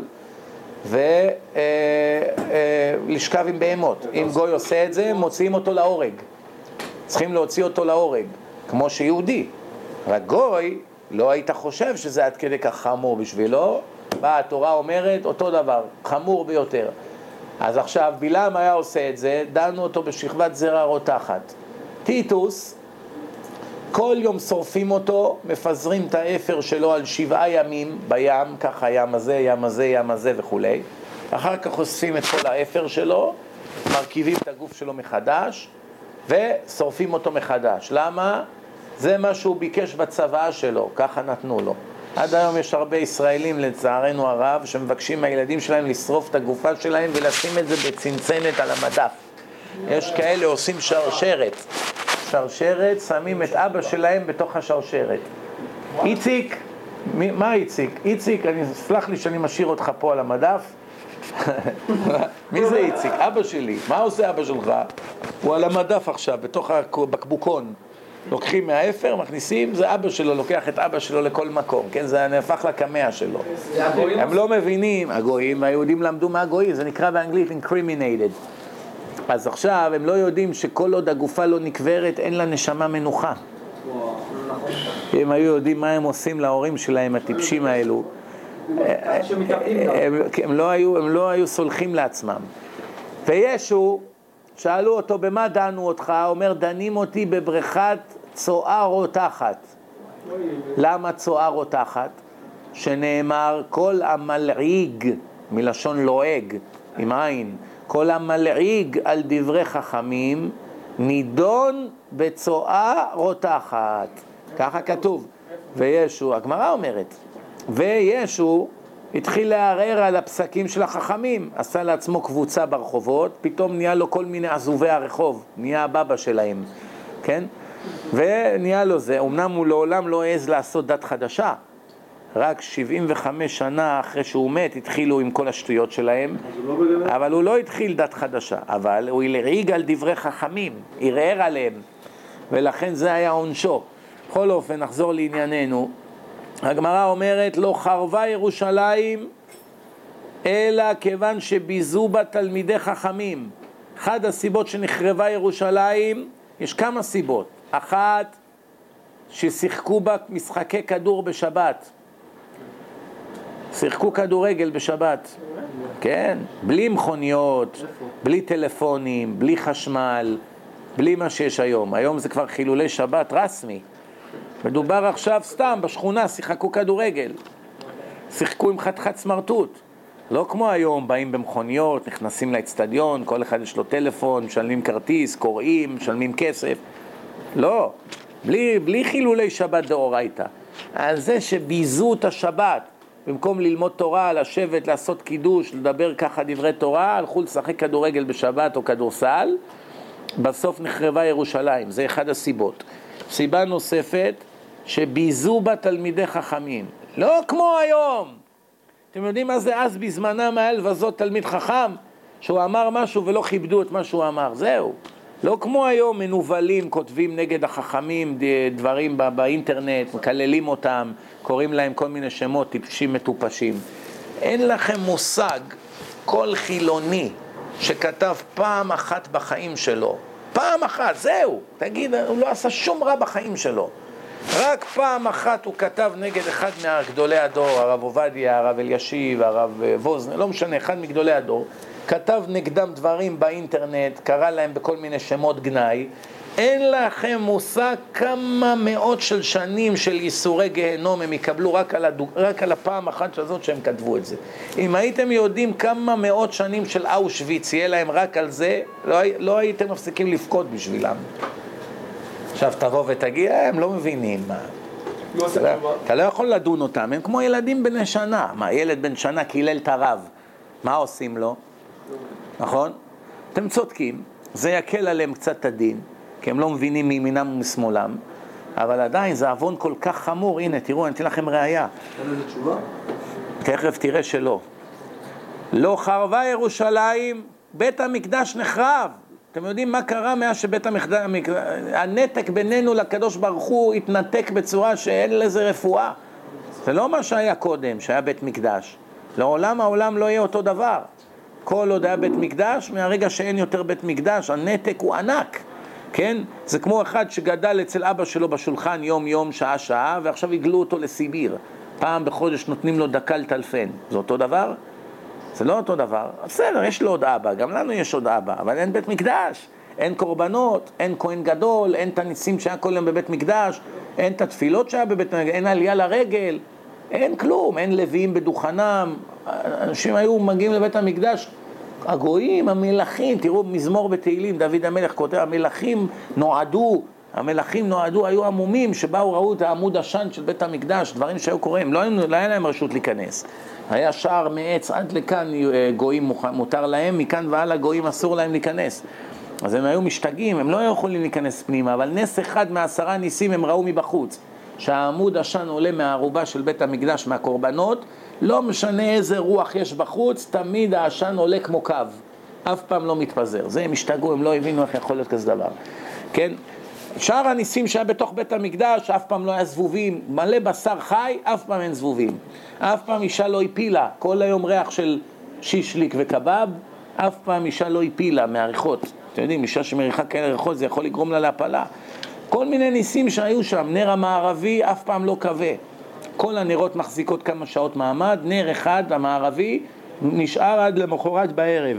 ולשכב עם בהמות. אם גוי עושה את זה, מוציאים אותו להורג. צריכים להוציא אותו להורג, כמו שיהודי. רק גוי, לא היית חושב שזה עד כדי כך חמור בשבילו, באה התורה אומרת אותו דבר, חמור ביותר. אז עכשיו, בלעם היה עושה את זה, דנו אותו בשכבת זרע רותחת. טיטוס, כל יום שורפים אותו, מפזרים את האפר שלו על שבעה ימים בים, ככה ים הזה, ים הזה, ים הזה וכו'. אחר כך אוספים את כל האפר שלו, מרכיבים את הגוף שלו מחדש, ושורפים אותו מחדש. למה? זה מה שהוא ביקש בצבא שלו, ככה נתנו לו. עד היום יש הרבה ישראלים, לצערנו הרב, שמבקשים מהילדים שלהם לשרוף את הגופה שלהם ולשים את זה בצנצנת על המדף. יש כאלה עושים שרשרת. שרשרת, שמים את אבא שלהם בתוך השרשרת. איציק, מי, מה איציק? איציק, אני סלח לי שאני משאיר אותך פה על המדף. מי זה איציק? אבא שלי. מה עושה אבא שלך? הוא על המדף עכשיו, בתוך הבקבוקון. לוקחים מהאפר, מכניסים, זה אבא שלו, לוקח את אבא שלו לכל מקום, כן? זה נהפך לקמע שלו. הם לא מבינים, הגויים, היהודים למדו מהגויים, זה נקרא באנגלית incriminated. אז עכשיו הם לא יודעים שכל עוד הגופה לא נקברת, אין לה נשמה מנוחה. הם היו יודעים מה הם עושים להורים שלהם, הטיפשים האלו. הם לא היו, הם לא היו סולחים לעצמם. וישו, שאלו אותו, במה דנו אותך? אומר, דנים אותי בבריכת צואה רותחת. למה צואה רותחת? שנאמר, כל המלעיג, מלשון לועג, עם עין, כל המלעיג על דברי חכמים, נידון בצואה רותחת. ככה כתוב. וישו, הגמרא אומרת, וישו התחיל לערער על הפסקים של החכמים, עשה לעצמו קבוצה ברחובות, פתאום נהיה לו כל מיני עזובי הרחוב, נהיה הבבא שלהם, כן? ונהיה לו זה, אמנם הוא לעולם לא העז לעשות דת חדשה, רק שבעים וחמש שנה אחרי שהוא מת התחילו עם כל השטויות שלהם, אבל הוא לא התחיל דת חדשה, אבל הוא הלעיג על דברי חכמים, ערער עליהם, ולכן זה היה עונשו. בכל אופן, נחזור לענייננו. הגמרא אומרת, לא חרבה ירושלים אלא כיוון שביזו בה תלמידי חכמים. אחד הסיבות שנחרבה ירושלים, יש כמה סיבות. אחת, ששיחקו בה משחקי כדור בשבת. שיחקו כדורגל בשבת. כן, בלי מכוניות, בלי טלפונים, בלי חשמל, בלי מה שיש היום. היום זה כבר חילולי שבת רסמי. מדובר עכשיו סתם, בשכונה שיחקו כדורגל. שיחקו עם חתיכת סמרטוט. לא כמו היום, באים במכוניות, נכנסים לאצטדיון, כל אחד יש לו טלפון, משלמים כרטיס, קוראים, משלמים כסף. לא, בלי, בלי חילולי שבת דאורייתא. על זה שביזו את השבת, במקום ללמוד תורה, לשבת, לעשות קידוש, לדבר ככה דברי תורה, הלכו לשחק כדורגל בשבת או כדורסל, בסוף נחרבה ירושלים. זה אחד הסיבות. סיבה נוספת, שביזו בה תלמידי חכמים. לא כמו היום. אתם יודעים מה זה אז בזמנם היה לבזות תלמיד חכם? שהוא אמר משהו ולא כיבדו את מה שהוא אמר. זהו. לא כמו היום מנובלים, כותבים נגד החכמים דברים באינטרנט, מקללים אותם, קוראים להם כל מיני שמות טיפשים מטופשים. אין לכם מושג, כל חילוני שכתב פעם אחת בחיים שלו, פעם אחת, זהו, תגיד, הוא לא עשה שום רע בחיים שלו. רק פעם אחת הוא כתב נגד אחד מהגדולי הדור, הרב עובדיה, הרב אלישיב, הרב ווזנר, לא משנה, אחד מגדולי הדור, כתב נגדם דברים באינטרנט, קרא להם בכל מיני שמות גנאי. אין לכם מושג כמה מאות של שנים של ייסורי גיהנום הם יקבלו רק על, הדוג... רק על הפעם אחת הזאת שהם כתבו את זה. אם הייתם יודעים כמה מאות שנים של אושוויץ יהיה להם רק על זה, לא, לא הייתם מפסיקים לפקוד בשבילם. עכשיו תבוא ותגיע, הם לא מבינים מה. לא אתה, לא, אתה לא יכול לדון אותם, הם כמו ילדים בני שנה. מה, ילד בן שנה קילל את הרב, מה עושים לו? נכון? אתם צודקים, זה יקל עליהם קצת את הדין, כי הם לא מבינים מימינם ומשמאלם, אבל עדיין זה עוון כל כך חמור. הנה, תראו, אני אתן לכם ראייה. אין לזה תשובה? תכף תראה שלא. לא חרבה ירושלים, בית המקדש נחרב. אתם יודעים מה קרה מאז שבית המקדש, הנתק בינינו לקדוש ברוך הוא התנתק בצורה שאין לזה רפואה. זה לא מה שהיה קודם, שהיה בית מקדש. לעולם העולם לא יהיה אותו דבר. כל עוד היה בית מקדש, מהרגע שאין יותר בית מקדש, הנתק הוא ענק. כן? זה כמו אחד שגדל אצל אבא שלו בשולחן יום יום, שעה שעה, ועכשיו הגלו אותו לסיביר. פעם בחודש נותנים לו דקה לטלפן. זה אותו דבר? זה לא אותו דבר. בסדר, יש לו עוד אבא, גם לנו יש עוד אבא, אבל אין בית מקדש, אין קורבנות, אין כהן גדול, אין את הניסים שהיה כל יום בבית מקדש, אין את התפילות שהיה בבית מקדש, אין עלייה לרגל, אין כלום, אין לוויים בדוכנם. אנשים היו מגיעים לבית המקדש, הגויים, המלכים, תראו מזמור בתהילים, דוד המלך כותב, המלכים נועדו, המלכים נועדו, היו עמומים שבאו ראו את העמוד השן של בית המקדש, דברים שהיו קוראים, לא, לא היה להם רשות להיכנס. היה שער מעץ עד לכאן גויים מותר להם, מכאן ועלה גויים אסור להם להיכנס. אז הם היו משתגעים, הם לא יכולים להיכנס פנימה, אבל נס אחד מעשרה ניסים הם ראו מבחוץ, שהעמוד השן עולה מהערובה של בית המקדש, מהקורבנות, לא משנה איזה רוח יש בחוץ, תמיד העשן עולה כמו קו, אף פעם לא מתפזר. זה הם השתגעו, הם לא הבינו איך יכול להיות כזה דבר. כן? שאר הניסים שהיה בתוך בית המקדש, אף פעם לא היה זבובים, מלא בשר חי, אף פעם אין זבובים. אף פעם אישה לא הפילה, כל היום ריח של שישליק וקבב, אף פעם אישה לא הפילה מהריחות. אתם יודעים, אישה שמריחה כאלה ריחות, זה יכול לגרום לה להפלה. כל מיני ניסים שהיו שם, נר המערבי אף פעם לא קווה. כל הנרות מחזיקות כמה שעות מעמד, נר אחד המערבי נשאר עד למחרת בערב.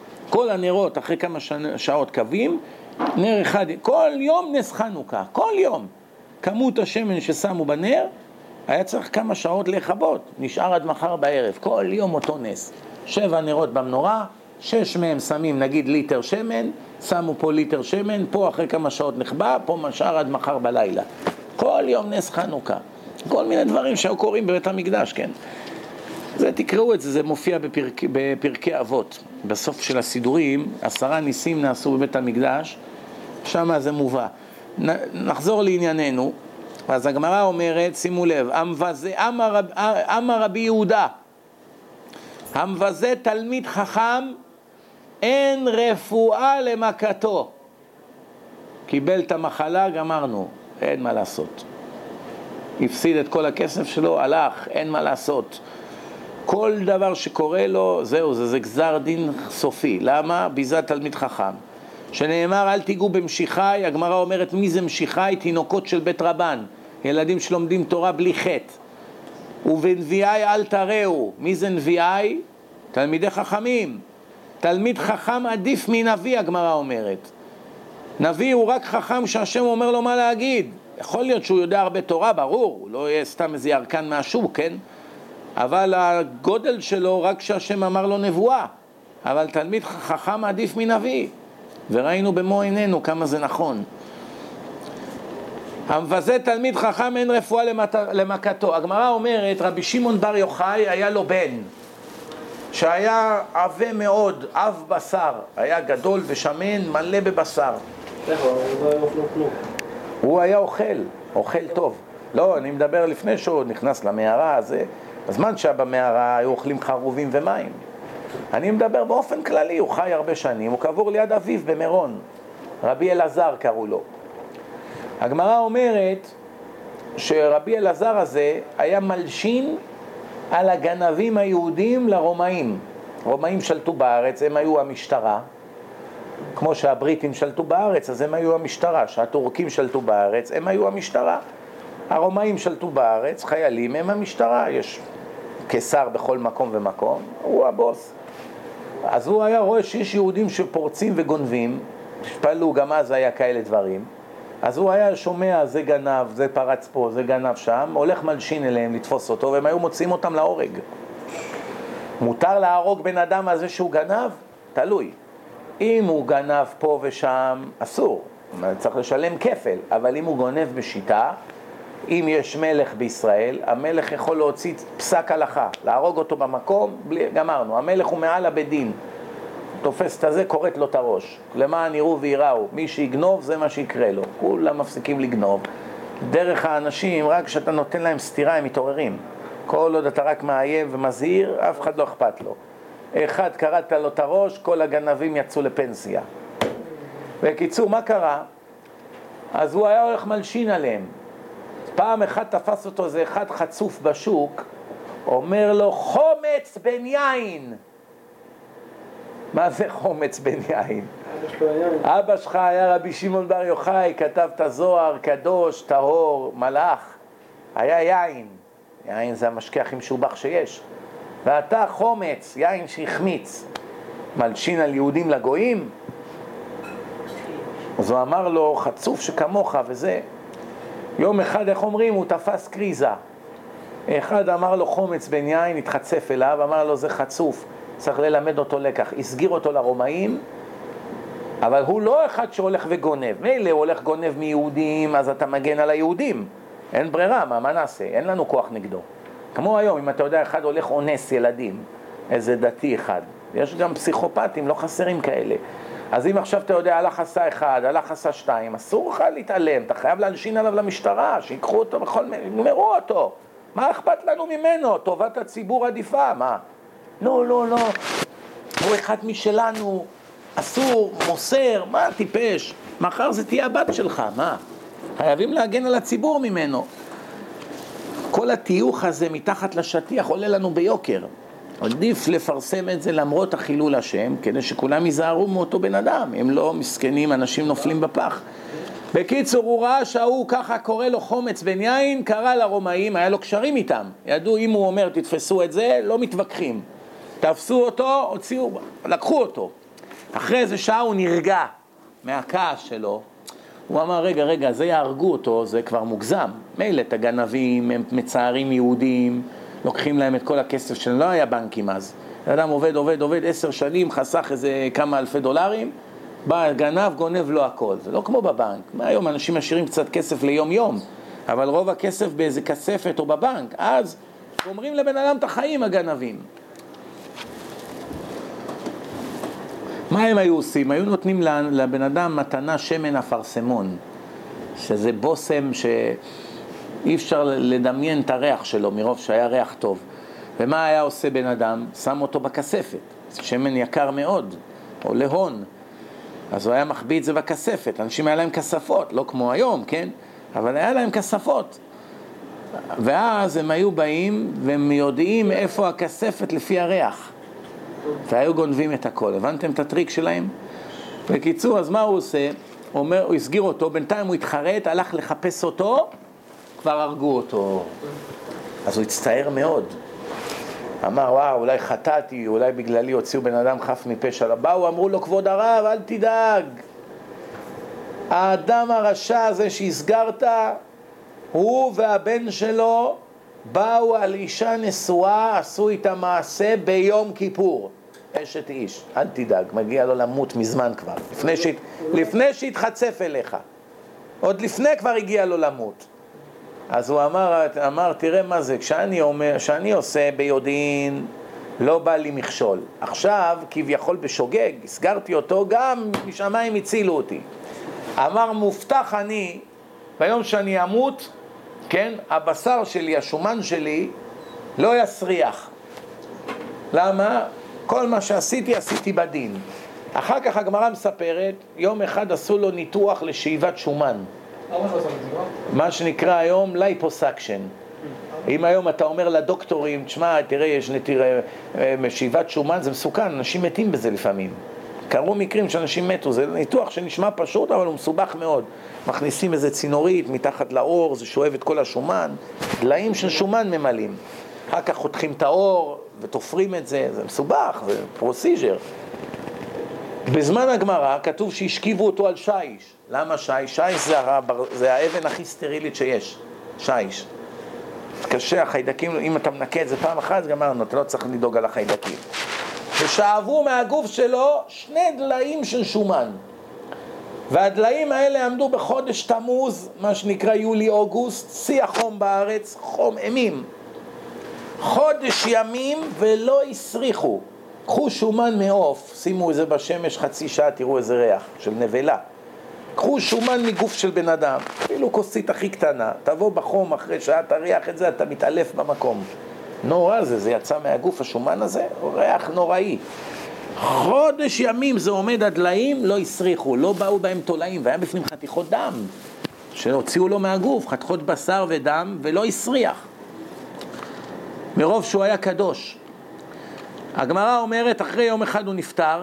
כל הנרות אחרי כמה שעות קווים, נר אחד, כל יום נס חנוכה, כל יום. כמות השמן ששמו בנר, היה צריך כמה שעות לחבות, נשאר עד מחר בערב, כל יום אותו נס. שבע נרות במנורה, שש מהם שמים נגיד ליטר שמן, שמו פה ליטר שמן, פה אחרי כמה שעות נחבא, פה נשאר עד מחר בלילה. כל יום נס חנוכה. כל מיני דברים שהיו קוראים בבית המקדש, כן? זה, תקראו את זה, זה מופיע בפרק, בפרקי אבות. בסוף של הסידורים, עשרה ניסים נעשו בבית המקדש, שם זה מובא. נחזור לענייננו, אז הגמרא אומרת, שימו לב, המבזה, אמר רבי יהודה, המבזה תלמיד חכם, אין רפואה למכתו. קיבל את המחלה, גמרנו, אין מה לעשות. הפסיד את כל הכסף שלו, הלך, אין מה לעשות. כל דבר שקורה לו, זהו, זה, זה גזר דין סופי. למה? ביזה תלמיד חכם. שנאמר, אל תיגעו במשיחי, הגמרא אומרת, מי זה משיחי? תינוקות של בית רבן, ילדים שלומדים תורה בלי חטא. ובנביאי אל תראו, מי זה נביאי? תלמידי חכמים. תלמיד חכם עדיף מנביא, הגמרא אומרת. נביא הוא רק חכם שהשם אומר לו מה להגיד. יכול להיות שהוא יודע הרבה תורה, ברור, הוא לא יהיה סתם איזה ירקן מהשוק, כן? אבל הגודל שלו רק שהשם אמר לו נבואה. אבל תלמיד חכם עדיף מנביא. וראינו במו עינינו כמה זה נכון. המבזה תלמיד חכם אין רפואה למת... למכתו. הגמרא אומרת, רבי שמעון בר יוחאי היה לו בן, שהיה עבה מאוד, אב בשר, היה גדול ושמן, מלא בבשר. איך, הוא לא היה אוכל כלום. הוא היה אוכל, אוכל טוב. לא, אני מדבר לפני שהוא נכנס למערה הזה, בזמן שהיה במערה היו אוכלים חרובים ומים. אני מדבר באופן כללי, הוא חי הרבה שנים, הוא קבור ליד אביו במירון. רבי אלעזר קראו לו. הגמרא אומרת שרבי אלעזר הזה היה מלשין על הגנבים היהודים לרומאים. רומאים שלטו בארץ, הם היו המשטרה. כמו שהבריטים שלטו בארץ, אז הם היו המשטרה. שהטורקים שלטו בארץ, הם היו המשטרה. הרומאים שלטו בארץ, חיילים הם המשטרה. יש קיסר בכל מקום ומקום, הוא הבוס. אז הוא היה רואה שיש יהודים שפורצים וגונבים, שפעלו, גם אז היה כאלה דברים. אז הוא היה שומע, זה גנב, זה פרץ פה, זה גנב שם, הולך מלשין אליהם לתפוס אותו, והם היו מוצאים אותם להורג. מותר להרוג בן אדם על זה שהוא גנב? תלוי. אם הוא גנב פה ושם, אסור. צריך לשלם כפל. אבל אם הוא גונב בשיטה, אם יש מלך בישראל, המלך יכול להוציא פסק הלכה, להרוג אותו במקום, בלי, גמרנו. המלך הוא מעל הבדין. תופס את הזה, קוראת לו את הראש. למען יראו ויראו. מי שיגנוב זה מה שיקרה לו. כולם מפסיקים לגנוב. דרך האנשים, רק כשאתה נותן להם סתירה, הם מתעוררים. כל עוד אתה רק מאיים ומזהיר, אף אחד לא אכפת לו. אחד קראת לו את הראש, כל הגנבים יצאו לפנסיה. בקיצור, מה קרה? אז הוא היה הולך מלשין עליהם. פעם אחד תפס אותו, זה אחד חצוף בשוק, אומר לו, חומץ בן יין. מה זה חומץ בן יין? אבא שלך היה רבי שמעון בר יוחאי, כתב את הזוהר, קדוש, טהור, מלאך. היה יין. יין זה המשקה הכי משובח שיש. ואתה חומץ, יין שהחמיץ. מלשין על יהודים לגויים? אז הוא אמר לו, חצוף שכמוך וזה. יום אחד, איך אומרים, הוא תפס קריזה. אחד אמר לו חומץ בן יין, התחצף אליו, אמר לו זה חצוף, צריך ללמד אותו לקח. הסגיר אותו לרומאים, אבל הוא לא אחד שהולך וגונב. מילא הוא הולך גונב מיהודים, אז אתה מגן על היהודים. אין ברירה, מה, מה נעשה? אין לנו כוח נגדו. כמו היום, אם אתה יודע, אחד הולך אונס ילדים, איזה דתי אחד. יש גם פסיכופטים, לא חסרים כאלה. אז אם עכשיו אתה יודע, הלך עשה אחד, הלך עשה שתיים, אסור לך להתעלם, אתה חייב להלשין עליו למשטרה, שיקחו אותו בכל מיני, נגמרו אותו. מה אכפת לנו ממנו? טובת הציבור עדיפה, מה? לא, לא, לא. הוא אחד משלנו, אסור, מוסר, מה טיפש? מחר זה תהיה הבת שלך, מה? חייבים להגן על הציבור ממנו. כל התיוך הזה מתחת לשטיח עולה לנו ביוקר. עדיף לפרסם את זה למרות החילול השם, כדי שכולם ייזהרו מאותו בן אדם. הם לא מסכנים, אנשים נופלים בפח. בקיצור, הוא ראה שההוא ככה קורא לו חומץ בן יין, קרא לרומאים, היה לו קשרים איתם. ידעו, אם הוא אומר, תתפסו את זה, לא מתווכחים. תפסו אותו, הוציאו, לקחו אותו. אחרי איזה שעה הוא נרגע מהכעס שלו. הוא אמר, רגע, רגע, זה יהרגו אותו, זה כבר מוגזם. מילא את הגנבים, הם מצערים יהודים, לוקחים להם את כל הכסף שלהם, לא היה בנקים אז. האדם עובד, עובד, עובד, עשר שנים, חסך איזה כמה אלפי דולרים, בא גנב, גונב לו הכל. זה לא כמו בבנק. מהיום אנשים משאירים קצת כסף ליום יום, אבל רוב הכסף באיזה כספת או בבנק. אז אומרים לבן אדם את החיים הגנבים. מה הם היו עושים? היו נותנים לבן אדם מתנה שמן אפרסמון, שזה בוסם שאי אפשר לדמיין את הריח שלו מרוב שהיה ריח טוב. ומה היה עושה בן אדם? שם אותו בכספת. זה שמן יקר מאוד, או להון. אז הוא היה מחביא את זה בכספת. אנשים היה להם כספות, לא כמו היום, כן? אבל היה להם כספות. ואז הם היו באים והם יודעים איפה הכספת לפי הריח. והיו גונבים את הכל. הבנתם את הטריק שלהם? בקיצור, אז מה הוא עושה? הוא אומר, הוא הסגיר אותו, בינתיים הוא התחרט, הלך לחפש אותו, כבר הרגו אותו. אז הוא הצטער מאוד. אמר, וואו, אולי חטאתי, אולי בגללי הוציאו בן אדם חף מפשע. באו, אמרו לו, כבוד הרב, אל תדאג. האדם הרשע הזה שהסגרת, הוא והבן שלו, באו על אישה נשואה, עשו איתה מעשה ביום כיפור. אשת איש, אל תדאג, מגיע לו למות מזמן כבר, לפני, ש... לפני שהתחצף אליך. עוד לפני כבר הגיע לו למות. אז הוא אמר, אמר, תראה מה זה, כשאני אומר, כשאני עושה ביודעין, לא בא לי מכשול. עכשיו, כביכול בשוגג, הסגרתי אותו, גם משמיים הצילו אותי. אמר, מובטח אני, ביום שאני אמות, כן, הבשר שלי, השומן שלי, לא יסריח. למה? כל מה שעשיתי, עשיתי בדין. אחר כך הגמרא מספרת, יום אחד עשו לו ניתוח לשאיבת שומן. מה שנקרא היום ליפוסקשן. אם היום אתה אומר לדוקטורים, תשמע, תראה, יש נתירה, שאיבת שומן, זה מסוכן, אנשים מתים בזה לפעמים. קרו מקרים שאנשים מתו, זה ניתוח שנשמע פשוט, אבל הוא מסובך מאוד. מכניסים איזה צינורית מתחת לאור, זה שואב את כל השומן, דליים של שומן ממלאים. אחר כך חותכים את האור ותופרים את זה, זה מסובך, זה פרוסיג'ר. בזמן הגמרא כתוב שהשכיבו אותו על שיש. למה שיש? שיש זה, הבר... זה האבן הכי סטרילית שיש, שיש. קשה, החיידקים, אם אתה מנקה את זה פעם אחת, אז גמרנו, אתה לא צריך לדאוג על החיידקים. ושאבו מהגוף שלו שני דליים של שומן. והדליים האלה עמדו בחודש תמוז, מה שנקרא יולי-אוגוסט, שיא החום בארץ, חום אימים. חודש ימים ולא הסריחו. קחו שומן מעוף, שימו את זה בשמש חצי שעה, תראו איזה ריח של נבלה. קחו שומן מגוף של בן אדם, אפילו כוסית הכי קטנה, תבוא בחום אחרי שעה, תריח את זה, אתה מתעלף במקום. נורא זה, זה יצא מהגוף השומן הזה, ריח נוראי. חודש ימים זה עומד הדליים, לא הסריחו, לא באו בהם תולעים, והיה בפנים חתיכות דם, שהוציאו לו מהגוף, חתיכות בשר ודם, ולא הסריח. מרוב שהוא היה קדוש. הגמרא אומרת, אחרי יום אחד הוא נפטר,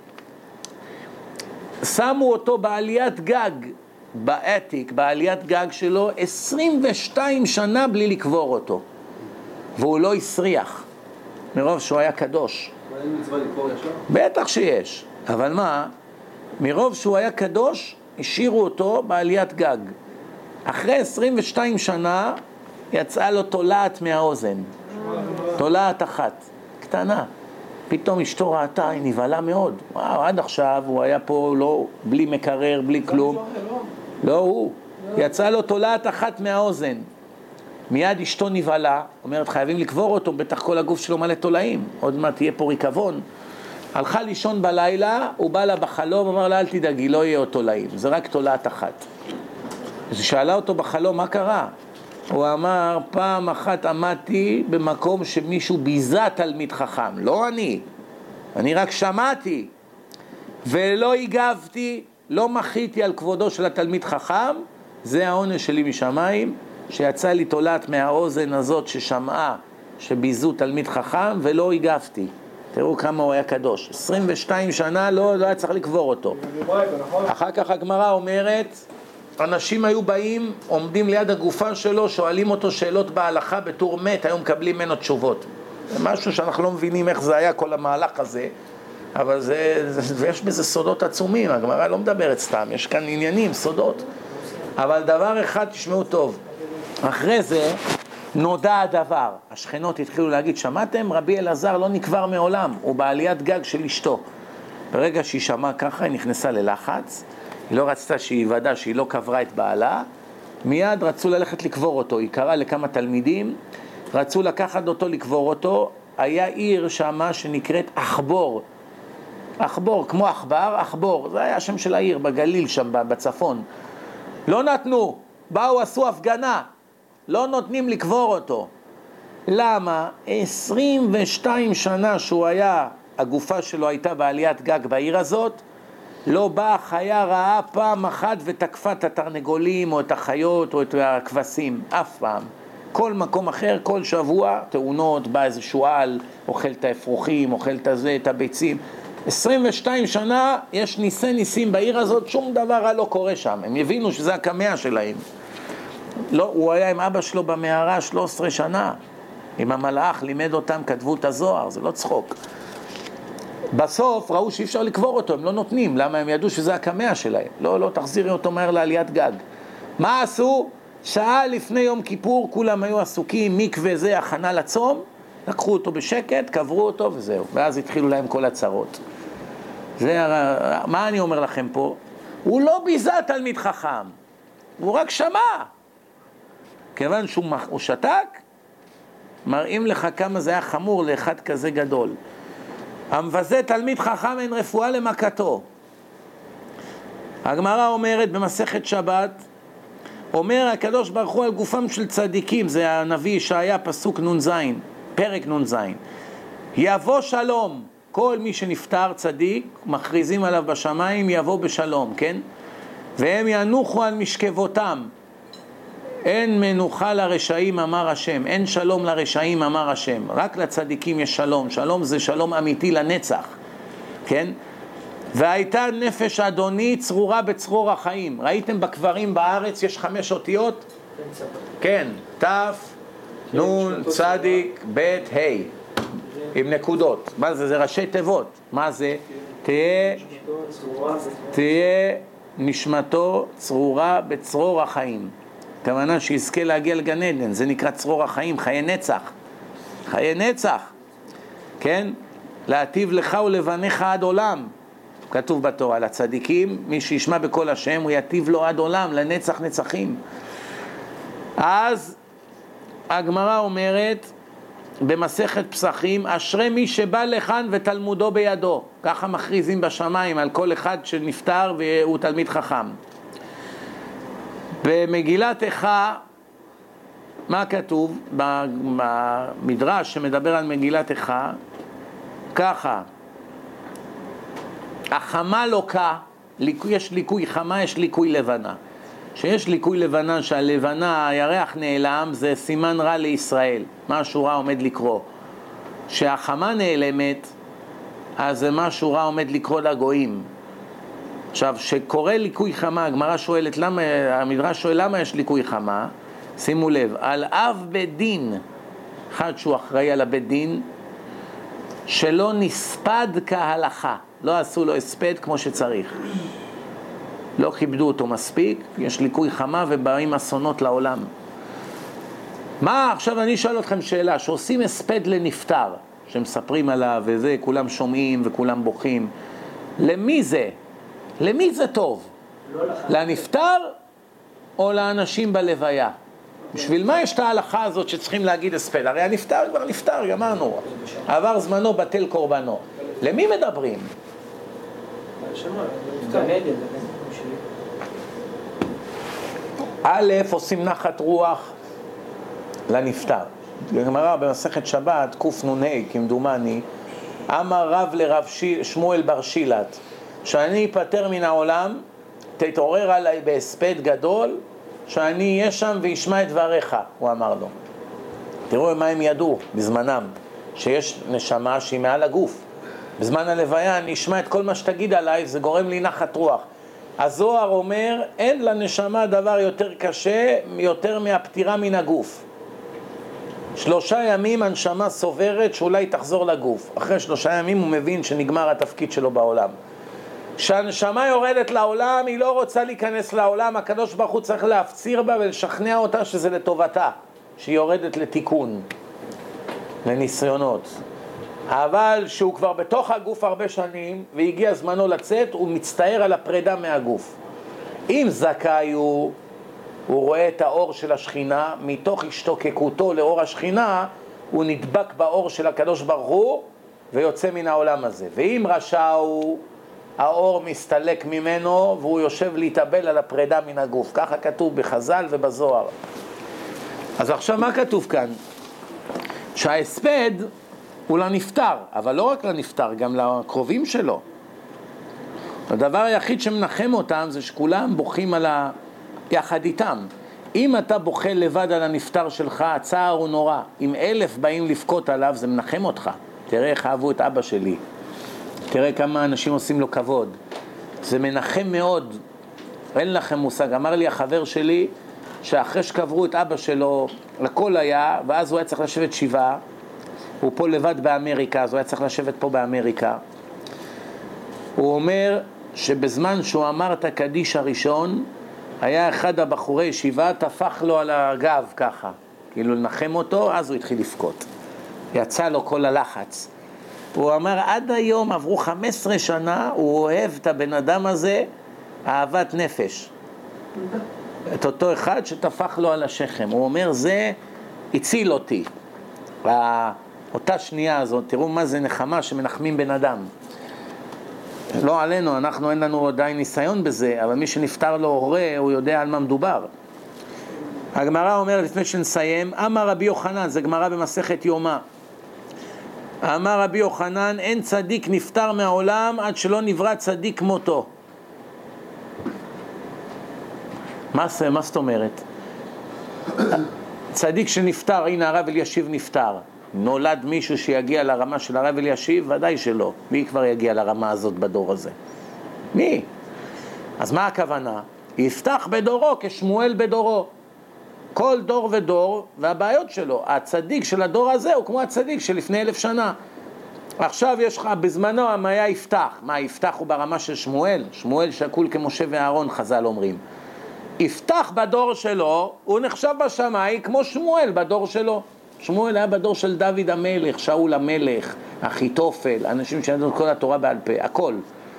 שמו אותו בעליית גג, באתיק, בעליית גג שלו, עשרים ושתיים שנה בלי לקבור אותו. והוא לא הסריח, מרוב שהוא היה קדוש. מה, אין מצווה לקבור ישר? בטח שיש, אבל מה? מרוב שהוא היה קדוש, השאירו אותו בעליית גג. אחרי עשרים ושתיים שנה, יצאה לו תולעת מהאוזן. תולעת אחת, קטנה. פתאום אשתו ראתה, היא נבהלה מאוד. וואו, עד עכשיו הוא היה פה לא, בלי מקרר, בלי כלום. לא הוא. יצאה לו תולעת אחת מהאוזן. מיד אשתו נבהלה, אומרת, חייבים לקבור אותו, בטח כל הגוף שלו מלא תולעים. עוד מעט תהיה פה ריקבון. הלכה לישון בלילה, הוא בא לה בחלום, אמר לה, אל תדאגי, לא יהיה עוד תולעים. זה רק תולעת אחת. אז היא שאלה אותו בחלום, מה קרה? הוא אמר, פעם אחת עמדתי במקום שמישהו ביזה תלמיד חכם, לא אני, אני רק שמעתי, ולא הגבתי, לא מחיתי על כבודו של התלמיד חכם, זה העונש שלי משמיים, שיצא לי תולעת מהאוזן הזאת ששמעה שביזו תלמיד חכם, ולא הגבתי. תראו כמה הוא היה קדוש, עשרים ושתיים שנה לא, לא היה צריך לקבור אותו. אחר כך הגמרא אומרת, אנשים היו באים, עומדים ליד הגופה שלו, שואלים אותו שאלות בהלכה בתור מת, היו מקבלים ממנו תשובות. זה משהו שאנחנו לא מבינים איך זה היה כל המהלך הזה, אבל זה, זה, יש בזה סודות עצומים, הגמרא לא מדברת סתם, יש כאן עניינים, סודות. אבל דבר אחד, תשמעו טוב, אחרי זה נודע הדבר, השכנות התחילו להגיד, שמעתם? רבי אלעזר לא נקבר מעולם, הוא בעליית גג של אשתו. ברגע שהיא שמעה ככה, היא נכנסה ללחץ, היא לא רצתה שהיא ודאה שהיא לא קברה את בעלה, מיד רצו ללכת לקבור אותו, היא קראה לכמה תלמידים, רצו לקחת אותו לקבור אותו, היה עיר שמה שנקראת אחבור, אחבור, כמו אחבר, אחבור, זה היה השם של העיר בגליל שם בצפון, לא נתנו, באו עשו הפגנה, לא נותנים לקבור אותו, למה? עשרים ושתיים שנה שהוא היה, הגופה שלו הייתה בעליית גג בעיר הזאת, לא באה חיה רעה פעם אחת ותקפה את התרנגולים או את החיות או את הכבשים, אף פעם. כל מקום אחר, כל שבוע, תאונות, בא איזה שואל, אוכל את האפרוחים, אוכל את הזה, את הביצים. עשרים ושתיים שנה יש ניסי ניסים בעיר הזאת, שום דבר לא קורה שם. הם הבינו שזה הקמע שלהם. לא, הוא היה עם אבא שלו במערה שלוש עשרה שנה. עם המלאך לימד אותם, כתבו את הזוהר, זה לא צחוק. בסוף ראו שאי אפשר לקבור אותו, הם לא נותנים, למה הם ידעו שזה הקמע שלהם? לא, לא, תחזירי אותו מהר לעליית גג. מה עשו? שעה לפני יום כיפור, כולם היו עסוקים, מקווה זה, הכנה לצום, לקחו אותו בשקט, קברו אותו וזהו, ואז התחילו להם כל הצרות. זה, מה אני אומר לכם פה? הוא לא ביזה תלמיד חכם, הוא רק שמע. כיוון שהוא הוא שתק, מראים לך כמה זה היה חמור לאחד כזה גדול. המבזה תלמיד חכם אין רפואה למכתו. הגמרא אומרת במסכת שבת, אומר הקדוש ברוך הוא על גופם של צדיקים, זה הנביא ישעיה פסוק נון זין, פרק נון זין, יבוא שלום כל מי שנפטר צדיק, מכריזים עליו בשמיים, יבוא בשלום, כן? והם ינוחו על משכבותם. אין מנוחה לרשעים, אמר השם. אין שלום לרשעים, אמר השם. רק לצדיקים יש שלום. שלום זה שלום אמיתי לנצח, כן? והייתה נפש אדוני צרורה בצרור החיים. ראיתם בקברים בארץ יש חמש אותיות? כן, תף, נון, צדיק, בית, ה' עם נקודות. מה זה? זה ראשי תיבות. מה זה? תהיה, תהיה נשמתו צרורה בצרור החיים. כוונה שיזכה להגיע לגן עדן. זה נקרא צרור החיים, חיי נצח. חיי נצח. כן? להטיב לך ולבניך עד עולם. כתוב בתורה, לצדיקים, מי שישמע בכל השם, הוא יטיב לו עד עולם, לנצח נצחים. אז הגמרא אומרת, במסכת פסחים, אשרי מי שבא לכאן ותלמודו בידו. ככה מכריזים בשמיים על כל אחד שנפטר והוא תלמיד חכם. במגילת איכה, מה כתוב? במדרש שמדבר על מגילת איכה, ככה, החמה לוקה, יש ליקוי חמה, יש ליקוי לבנה. שיש ליקוי לבנה, שהלבנה, הירח נעלם, זה סימן רע לישראל. משהו רע עומד לקרוא. שהחמה נעלמת, אז זה משהו רע עומד לקרוא לגויים. עכשיו, שקורא ליקוי חמה, הגמרא שואלת, למה, המדרש שואל למה יש ליקוי חמה? שימו לב, על אב בית דין, אחד שהוא אחראי על הבית דין, שלא נספד כהלכה, לא עשו לו הספד כמו שצריך. לא כיבדו אותו מספיק, יש ליקוי חמה ובאים אסונות לעולם. מה, עכשיו אני שואל אתכם שאלה, שעושים הספד לנפטר, שמספרים עליו וזה, כולם שומעים וכולם בוכים, למי זה? למי זה טוב? לנפטר או לאנשים בלוויה? בשביל מה יש את ההלכה הזאת שצריכים להגיד הספד? הרי הנפטר כבר נפטר, גמרנו. עבר זמנו, בטל קורבנו. למי מדברים? א', עושים נחת רוח לנפטר. גמרא במסכת שבת, קוף נ"ה, כמדומני, אמר רב לרב שמואל בר שילת, שאני אפטר מן העולם, תתעורר עליי בהספד גדול, שאני אהיה שם וישמע את דבריך, הוא אמר לו. תראו מה הם ידעו בזמנם, שיש נשמה שהיא מעל הגוף. בזמן הלוויה אני אשמע את כל מה שתגיד עליי, זה גורם לי נחת רוח. הזוהר אומר, אין לנשמה דבר יותר קשה, יותר מהפטירה מן הגוף. שלושה ימים הנשמה סוברת שאולי תחזור לגוף. אחרי שלושה ימים הוא מבין שנגמר התפקיד שלו בעולם. כשהנשמה יורדת לעולם, היא לא רוצה להיכנס לעולם, הקדוש ברוך הוא צריך להפציר בה ולשכנע אותה שזה לטובתה, שהיא יורדת לתיקון, לניסיונות. אבל שהוא כבר בתוך הגוף הרבה שנים, והגיע זמנו לצאת, הוא מצטער על הפרידה מהגוף. אם זכאי הוא, הוא רואה את האור של השכינה, מתוך השתוקקותו לאור השכינה, הוא נדבק באור של הקדוש ברוך הוא, ויוצא מן העולם הזה. ואם רשע הוא, האור מסתלק ממנו, והוא יושב להתאבל על הפרידה מן הגוף. ככה כתוב בחז"ל ובזוהר. אז עכשיו מה כתוב כאן? שההספד הוא לנפטר, אבל לא רק לנפטר, גם לקרובים שלו. הדבר היחיד שמנחם אותם זה שכולם בוכים על ה... יחד איתם. אם אתה בוכה לבד על הנפטר שלך, הצער הוא נורא. אם אלף באים לבכות עליו, זה מנחם אותך. תראה איך אהבו את אבא שלי. תראה כמה אנשים עושים לו כבוד. זה מנחם מאוד. אין לכם מושג. אמר לי החבר שלי, שאחרי שקברו את אבא שלו, הכל היה, ואז הוא היה צריך לשבת שבעה. הוא פה לבד באמריקה, אז הוא היה צריך לשבת פה באמריקה. הוא אומר שבזמן שהוא אמר את הקדיש הראשון, היה אחד הבחורי ישיבה, תפח לו על הגב ככה, כאילו לנחם אותו, אז הוא התחיל לבכות. יצא לו כל הלחץ. הוא אמר, עד היום עברו חמש עשרה שנה, הוא אוהב את הבן אדם הזה, אהבת נפש. את אותו אחד שתפח לו על השכם. הוא אומר, זה הציל אותי. אותה שנייה הזאת, תראו מה זה נחמה שמנחמים בן אדם. לא עלינו, אנחנו אין לנו עדיין ניסיון בזה, אבל מי שנפטר לו הורה, הוא יודע על מה מדובר. הגמרא אומרת לפני שנסיים, אמר רבי יוחנן, זה גמרא במסכת יומא, אמר רבי יוחנן, אין צדיק נפטר מהעולם עד שלא נברא צדיק כמותו. מה זה, מה זאת אומרת? צדיק שנפטר, הנה הרב אלישיב נפטר. נולד מישהו שיגיע לרמה של הרב אלישיב? ודאי שלא. מי כבר יגיע לרמה הזאת בדור הזה? מי? אז מה הכוונה? יפתח בדורו כשמואל בדורו. כל דור ודור והבעיות שלו. הצדיק של הדור הזה הוא כמו הצדיק שלפני אלף שנה. עכשיו יש לך, בזמנו מה היה יפתח? מה, יפתח הוא ברמה של שמואל? שמואל שקול כמשה ואהרון, חז"ל אומרים. יפתח בדור שלו, הוא נחשב בשמיים כמו שמואל בדור שלו. שמואל היה בדור של דוד המלך, שאול המלך, אחיתופל, אנשים שידעו כל התורה בעל פה, הכל.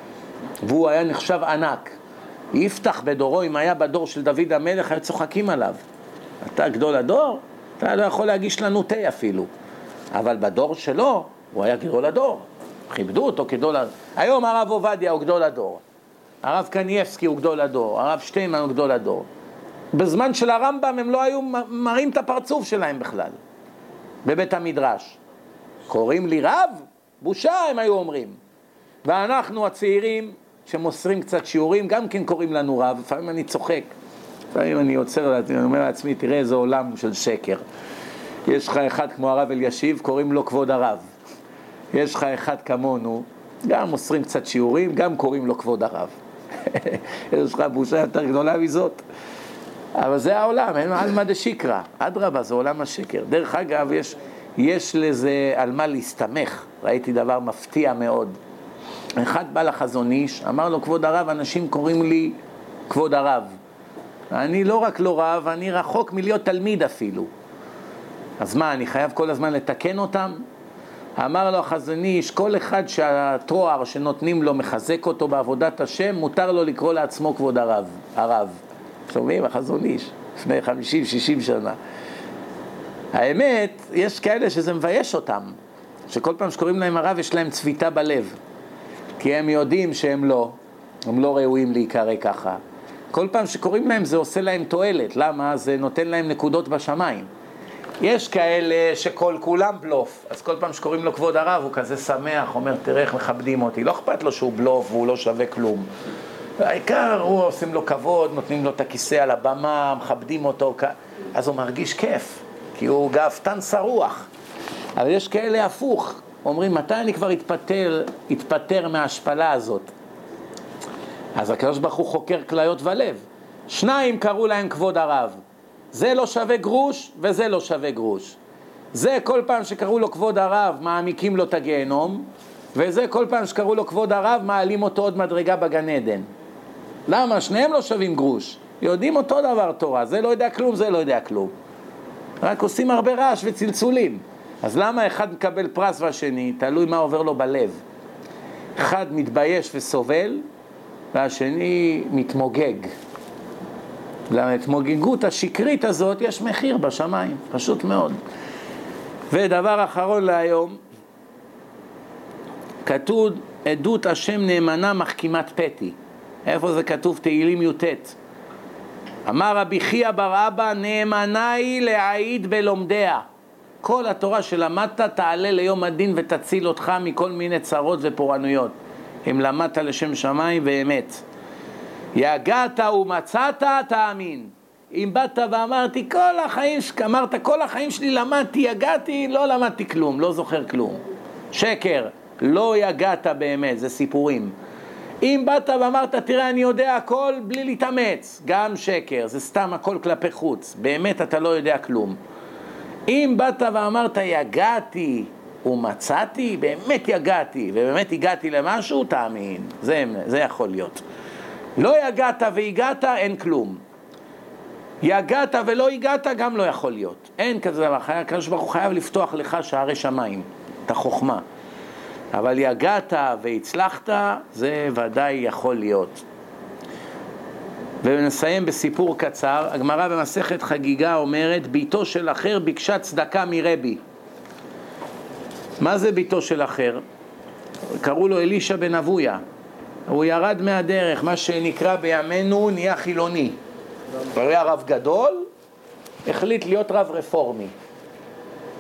והוא היה נחשב ענק. יפתח בדורו, אם היה בדור של דוד המלך, היו צוחקים עליו. אתה גדול הדור, אתה לא יכול להגיש לנו תה אפילו. אבל בדור שלו, הוא היה גדול הדור. כיבדו אותו כגדול הדור. היום הרב עובדיה הוא גדול הדור. הרב קניאבסקי הוא גדול הדור. הרב שטיינמן הוא גדול הדור. בזמן של הרמב"ם הם לא היו מראים את הפרצוף שלהם בכלל. בבית המדרש. קוראים לי רב? בושה הם היו אומרים. ואנחנו הצעירים שמוסרים קצת שיעורים, גם כן קוראים לנו רב. לפעמים אני צוחק. לפעמים אני עוצר, אני אומר לעצמי, תראה איזה עולם של שקר. יש לך אחד כמו הרב אלישיב, קוראים לו כבוד הרב. יש לך אחד כמונו, גם מוסרים קצת שיעורים, גם קוראים לו כבוד הרב. יש לך בושה יותר גדולה מזאת. אבל זה העולם, אין עלמא דשיקרא. אדרבה, זה עולם השקר. דרך אגב, יש, יש לזה על מה להסתמך. ראיתי דבר מפתיע מאוד. אחד בא לחזון איש, אמר לו, כבוד הרב, אנשים קוראים לי כבוד הרב. אני לא רק לא רב, אני רחוק מלהיות תלמיד אפילו. אז מה, אני חייב כל הזמן לתקן אותם? אמר לו החזון איש, כל אחד שהתואר שנותנים לו מחזק אותו בעבודת השם, מותר לו לקרוא לעצמו כבוד הרב. הרב. שומעים? החזון איש. לפני חמישים שישים שנה. האמת, יש כאלה שזה מבייש אותם. שכל פעם שקוראים להם הרב, יש להם צביטה בלב. כי הם יודעים שהם לא. הם לא ראויים להיקרא ככה. כל פעם שקוראים להם זה עושה להם תועלת. למה? זה נותן להם נקודות בשמיים. יש כאלה שכל כולם בלוף, אז כל פעם שקוראים לו כבוד הרב הוא כזה שמח, אומר תראה איך מכבדים אותי, לא אכפת לו שהוא בלוף והוא לא שווה כלום. העיקר הוא עושים לו כבוד, נותנים לו את הכיסא על הבמה, מכבדים אותו, אז הוא מרגיש כיף, כי הוא גאוותן שרוח. אבל יש כאלה הפוך, אומרים מתי אני כבר התפטר, התפטר מההשפלה הזאת. אז הקדוש ברוך הוא חוקר כליות ולב. שניים קראו להם כבוד הרב. זה לא שווה גרוש וזה לא שווה גרוש. זה כל פעם שקראו לו כבוד הרב מעמיקים לו את הגיהנום, וזה כל פעם שקראו לו כבוד הרב מעלים אותו עוד מדרגה בגן עדן. למה? שניהם לא שווים גרוש. יודעים אותו דבר תורה, זה לא יודע כלום, זה לא יודע כלום. רק עושים הרבה רעש וצלצולים. אז למה אחד מקבל פרס והשני? תלוי מה עובר לו בלב. אחד מתבייש וסובל, והשני מתמוגג. להתמוגגות השקרית הזאת יש מחיר בשמיים, פשוט מאוד. ודבר אחרון להיום, כתוב עדות השם נאמנה מחכימת פתי. איפה זה כתוב? תהילים י"ט. אמר רבי חייא בר אבא, נאמנה היא להעיד בלומדיה. כל התורה שלמדת תעלה ליום הדין ותציל אותך מכל מיני צרות ופורענויות. אם למדת לשם שמיים ואמת. יגעת ומצאת, תאמין. אם באת ואמרתי כל החיים, אמרת כל החיים שלי למדתי, יגעתי, לא למדתי כלום, לא זוכר כלום. שקר, לא יגעת באמת, זה סיפורים. אם באת ואמרת תראה אני יודע הכל בלי להתאמץ, גם שקר, זה סתם הכל כלפי חוץ, באמת אתה לא יודע כלום. אם באת ואמרת יגעתי ומצאתי, באמת יגעתי ובאמת הגעתי למשהו, תאמין, זה, זה יכול להיות. לא יגעת והגעת, אין כלום. יגעת ולא הגעת, גם לא יכול להיות. אין כזה דבר. הקדוש ברוך הוא חייב לפתוח לך שערי שמיים, את החוכמה. אבל יגעת והצלחת, זה ודאי יכול להיות. ונסיים בסיפור קצר. הגמרא במסכת חגיגה אומרת, ביתו של אחר ביקשה צדקה מרבי. מה זה ביתו של אחר? קראו לו אלישע בן אבויה. הוא ירד מהדרך, מה שנקרא בימינו נהיה חילוני. הוא היה רב גדול, החליט להיות רב רפורמי.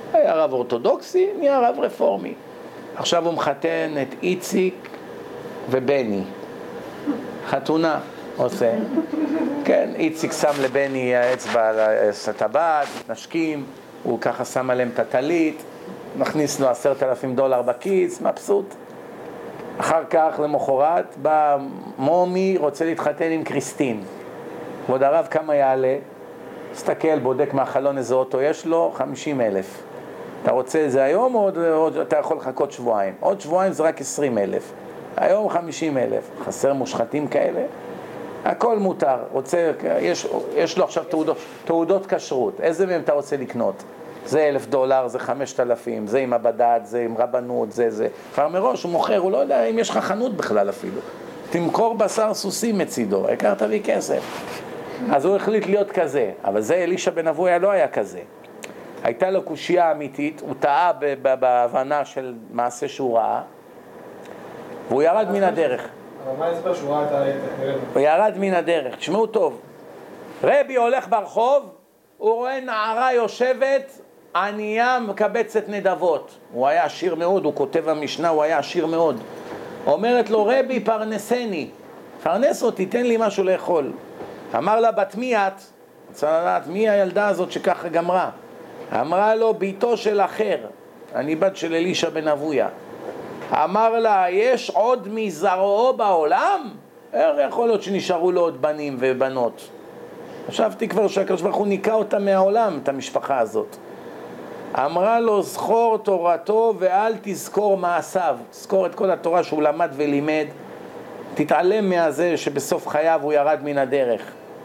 היה רב אורתודוקסי, נהיה רב רפורמי. עכשיו הוא מחתן את איציק ובני. חתונה עושה. כן, איציק שם לבני האצבע על הטבעת, נשקים, הוא ככה שם עליהם את הטלית, מכניס לו עשרת אלפים דולר בכיס, מבסוט. אחר כך למחרת בא מומי, רוצה להתחתן עם קריסטין. כבוד הרב, כמה יעלה? סתכל, בודק מהחלון איזה אוטו יש לו, חמישים אלף. אתה רוצה את זה היום או עוד, אתה יכול לחכות שבועיים? עוד שבועיים זה רק עשרים אלף. היום חמישים אלף. חסר מושחתים כאלה? הכל מותר. רוצה, יש, יש לו עכשיו תעודות, תעודות כשרות. איזה מהם אתה רוצה לקנות? זה אלף דולר, זה חמשת אלפים, זה עם הבדד, זה עם רבנות, זה זה. כבר מראש הוא מוכר, הוא לא יודע אם יש לך חנות בכלל אפילו. תמכור בשר סוסים מצידו, העיקר תביא כסף. אז הוא החליט להיות כזה, אבל זה אלישע בן אבויה לא היה כזה. הייתה לו קושייה אמיתית, הוא טעה בהבנה של מעשה שהוא ראה, והוא ירד מן הדרך. אבל מה הסבר שהוא ראה את ה... הוא ירד מן הדרך, תשמעו טוב. רבי הולך ברחוב, הוא רואה נערה יושבת, ענייה מקבצת נדבות. הוא היה עשיר מאוד, הוא כותב המשנה, הוא היה עשיר מאוד. אומרת לו, רבי פרנסני, פרנס אותי, תן לי משהו לאכול. אמר לה, בת מי את? רוצה לדעת, מי הילדה הזאת שככה גמרה? אמרה לו, ביתו של אחר, אני בת של אלישע בן אבויה. אמר לה, יש עוד מזרעו בעולם? איך יכול להיות שנשארו לו עוד בנים ובנות? חשבתי כבר שהקדוש ברוך הוא ניקה אותה מהעולם, את המשפחה הזאת. אמרה לו, זכור תורתו ואל תזכור מעשיו. זכור את כל התורה שהוא למד ולימד. תתעלם מהזה שבסוף חייו הוא ירד מן הדרך.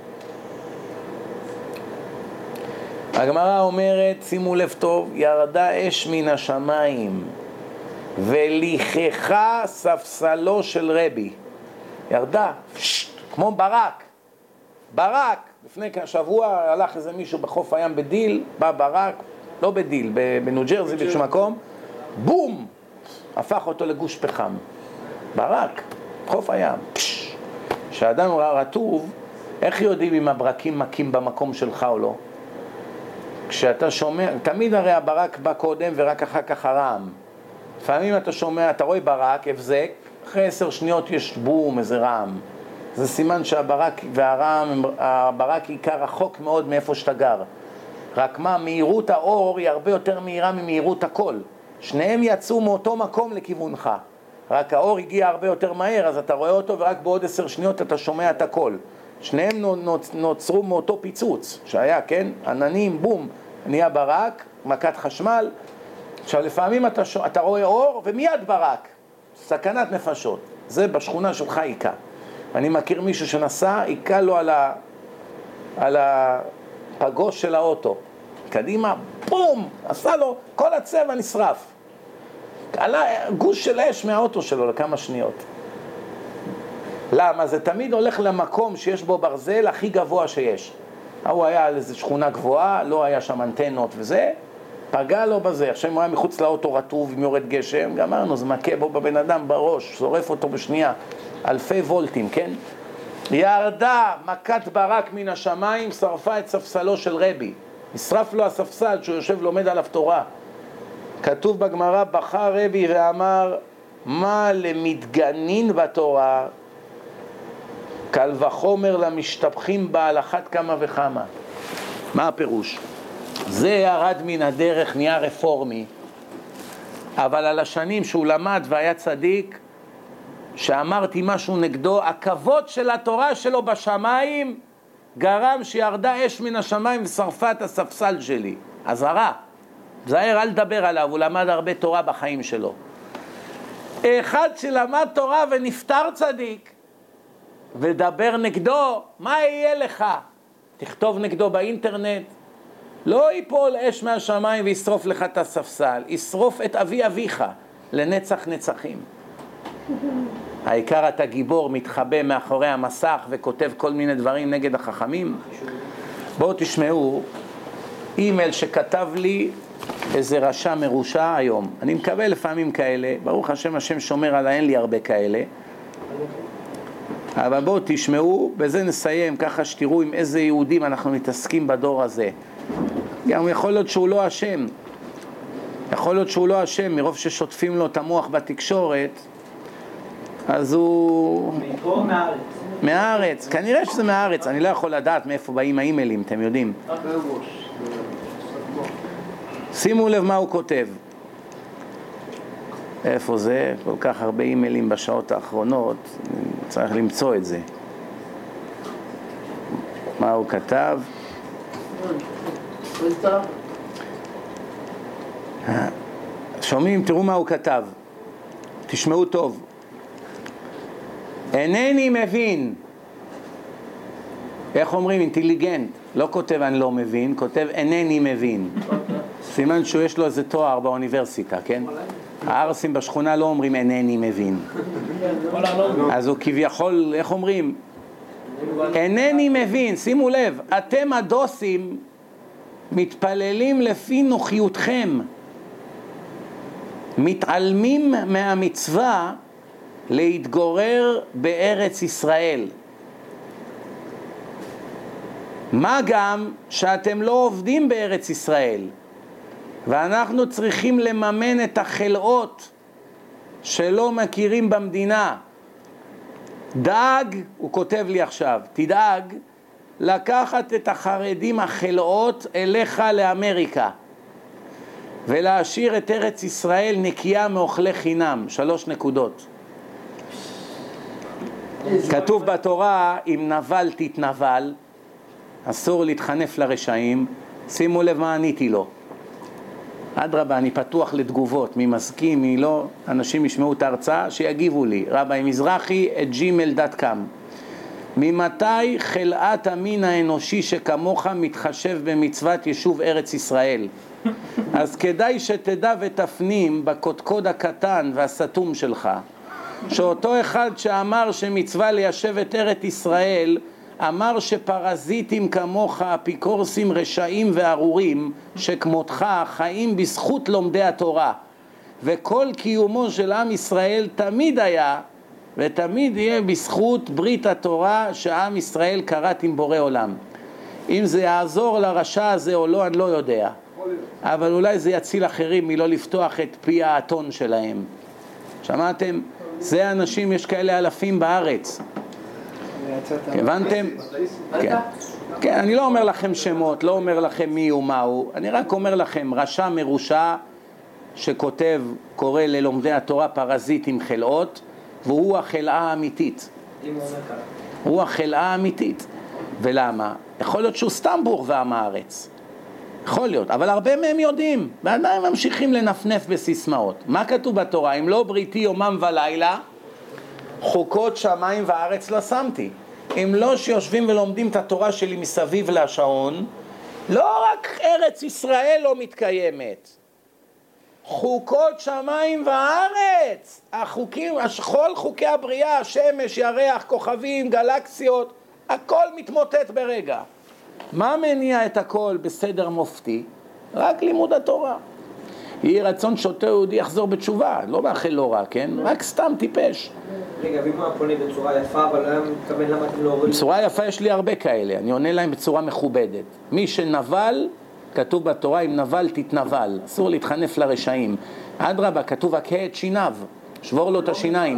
הגמרא אומרת, שימו לב טוב, ירדה אש מן השמיים וליחכה ספסלו של רבי. ירדה, שט, כמו ברק. ברק, לפני כשבוע הלך איזה מישהו בחוף הים בדיל, בא ברק, לא בדיל, בניו ג'רזי, בשום מקום, בום, הפך אותו לגוש פחם. ברק, חוף הים. כשאדם רטוב, איך יודעים אם הברקים מכים במקום שלך או לא? כשאתה שומע, תמיד הרי הברק בא קודם ורק אחר כך הרעם. לפעמים אתה שומע, אתה רואה ברק, הבזק, אחרי עשר שניות יש בום, איזה רעם. זה סימן שהברק והרעם, הברק עיקר רחוק מאוד מאיפה שאתה גר. רק מה, מהירות האור היא הרבה יותר מהירה ממהירות הכל. שניהם יצאו מאותו מקום לכיוונך. רק האור הגיע הרבה יותר מהר, אז אתה רואה אותו ורק בעוד עשר שניות אתה שומע את הכל. שניהם נוצרו מאותו פיצוץ, שהיה, כן, עננים, בום, נהיה ברק, מכת חשמל. עכשיו, לפעמים אתה, ש... אתה רואה אור ומיד ברק, סכנת נפשות. זה בשכונה שלך עיקה. אני מכיר מישהו שנסע, עיקה לו על, ה... על הפגוש של האוטו. קדימה, בום, עשה לו, כל הצבע נשרף. עלה גוש של אש מהאוטו שלו לכמה שניות. למה? זה תמיד הולך למקום שיש בו ברזל הכי גבוה שיש. הוא היה על איזו שכונה גבוהה, לא היה שם אנטנות וזה, פגע לו בזה. עכשיו אם הוא היה מחוץ לאוטו רטוב, אם יורד גשם, גמרנו, זה מכה בו בבן אדם בראש, שורף אותו בשנייה, אלפי וולטים, כן? ירדה מכת ברק מן השמיים, שרפה את ספסלו של רבי. נשרף לו הספסל שהוא יושב לומד עליו תורה. כתוב בגמרא, בכה רבי ואמר, מה למתגנין בתורה? קל וחומר למשתבחים בה על אחת כמה וכמה. מה הפירוש? זה ירד מן הדרך, נהיה רפורמי, אבל על השנים שהוא למד והיה צדיק, שאמרתי משהו נגדו, הכבוד של התורה שלו בשמיים גרם שירדה אש מן השמיים ושרפה את הספסל שלי. אזהרה, זהר, אל תדבר עליו, הוא למד הרבה תורה בחיים שלו. אחד שלמד תורה ונפטר צדיק, ודבר נגדו, מה יהיה לך? תכתוב נגדו באינטרנט, לא ייפול אש מהשמיים וישרוף לך את הספסל, ישרוף את אבי אביך לנצח נצחים. העיקר אתה גיבור, מתחבא מאחורי המסך וכותב כל מיני דברים נגד החכמים. בואו תשמעו אימייל שכתב לי איזה רשע מרושע היום. אני מקבל לפעמים כאלה, ברוך השם, השם שומר עליי, אין לי הרבה כאלה. אבל בואו תשמעו, בזה נסיים, ככה שתראו עם איזה יהודים אנחנו מתעסקים בדור הזה. גם יכול להיות שהוא לא אשם. יכול להיות שהוא לא אשם, מרוב ששוטפים לו את המוח בתקשורת, אז הוא... מפה מהארץ. מהארץ, כנראה שזה מהארץ, אני לא יכול לדעת מאיפה באים האימיילים, אתם יודעים. שימו לב מה הוא כותב. איפה זה? כל כך הרבה אימיילים בשעות האחרונות, צריך למצוא את זה. מה הוא כתב? שומעים, תראו מה הוא כתב. תשמעו טוב. אינני מבין. איך אומרים? אינטליגנט. לא כותב אני לא מבין, כותב אינני מבין. סימן שהוא יש לו איזה תואר באוניברסיטה, כן? הערסים בשכונה לא אומרים אינני מבין. אז הוא כביכול, איך אומרים? אינני מבין. שימו לב, אתם הדוסים מתפללים לפי נוחיותכם. מתעלמים מהמצווה להתגורר בארץ ישראל. מה גם שאתם לא עובדים בארץ ישראל, ואנחנו צריכים לממן את החלאות שלא מכירים במדינה. דאג, הוא כותב לי עכשיו, תדאג לקחת את החרדים החלאות אליך לאמריקה ולהשאיר את ארץ ישראל נקייה מאוכלי חינם. שלוש נקודות. כתוב בתורה, אם נבל תתנבל, אסור להתחנף לרשעים. שימו לב מה עניתי לו. אדרבה, אני פתוח לתגובות, מי מסכים, מי לא, אנשים ישמעו את ההרצאה, שיגיבו לי. רבי מזרחי את ג'ימייל דוט קום. ממתי חלאת המין האנושי שכמוך מתחשב במצוות יישוב ארץ ישראל? אז כדאי שתדע ותפנים בקודקוד הקטן והסתום שלך, שאותו אחד שאמר שמצווה ליישב את ארץ ישראל, אמר שפרזיטים כמוך, אפיקורסים רשעים וארורים שכמותך חיים בזכות לומדי התורה, וכל קיומו של עם ישראל תמיד היה ותמיד יהיה בזכות ברית התורה שעם ישראל קראת עם בורא עולם. אם זה יעזור לרשע הזה או לא, אני לא יודע, אבל אולי זה יציל אחרים מלא לפתוח את פי האתון שלהם. שמעתם? זה אנשים, יש כאלה אלפים בארץ. הבנתם? כן. כן, אני לא אומר לכם שמות, לא אומר לכם מי הוא מה הוא, אני רק אומר לכם, רשע מרושע שכותב, קורא ללומדי התורה פרזיטים חלאות, והוא החלאה האמיתית. הוא החלאה האמיתית. ולמה? יכול להיות שהוא סתם בור ועם הארץ. יכול להיות, אבל הרבה מהם יודעים, ועדיין ממשיכים לנפנף בסיסמאות. מה כתוב בתורה? אם לא בריתי יומם ולילה, חוקות שמיים וארץ לא שמתי. אם לא שיושבים ולומדים את התורה שלי מסביב לשעון, לא רק ארץ ישראל לא מתקיימת. חוקות שמיים וארץ, החוקים, כל חוקי הבריאה, השמש, ירח, כוכבים, גלקסיות, הכל מתמוטט ברגע. מה מניע את הכל בסדר מופתי? רק לימוד התורה. יהי רצון שאותו יהודי יחזור בתשובה, לא מאחל לא רע, כן? רק סתם טיפש. רגע, ואם הוא פונה בצורה יפה, אבל לא מתכוון למה אתם לא עוברים? בצורה יפה יש לי הרבה כאלה, אני עונה להם בצורה מכובדת. מי שנבל, כתוב בתורה, אם נבל תתנבל, אסור להתחנף לרשעים. אדרבה, כתוב הקהה את שיניו, שבור לו את השיניים.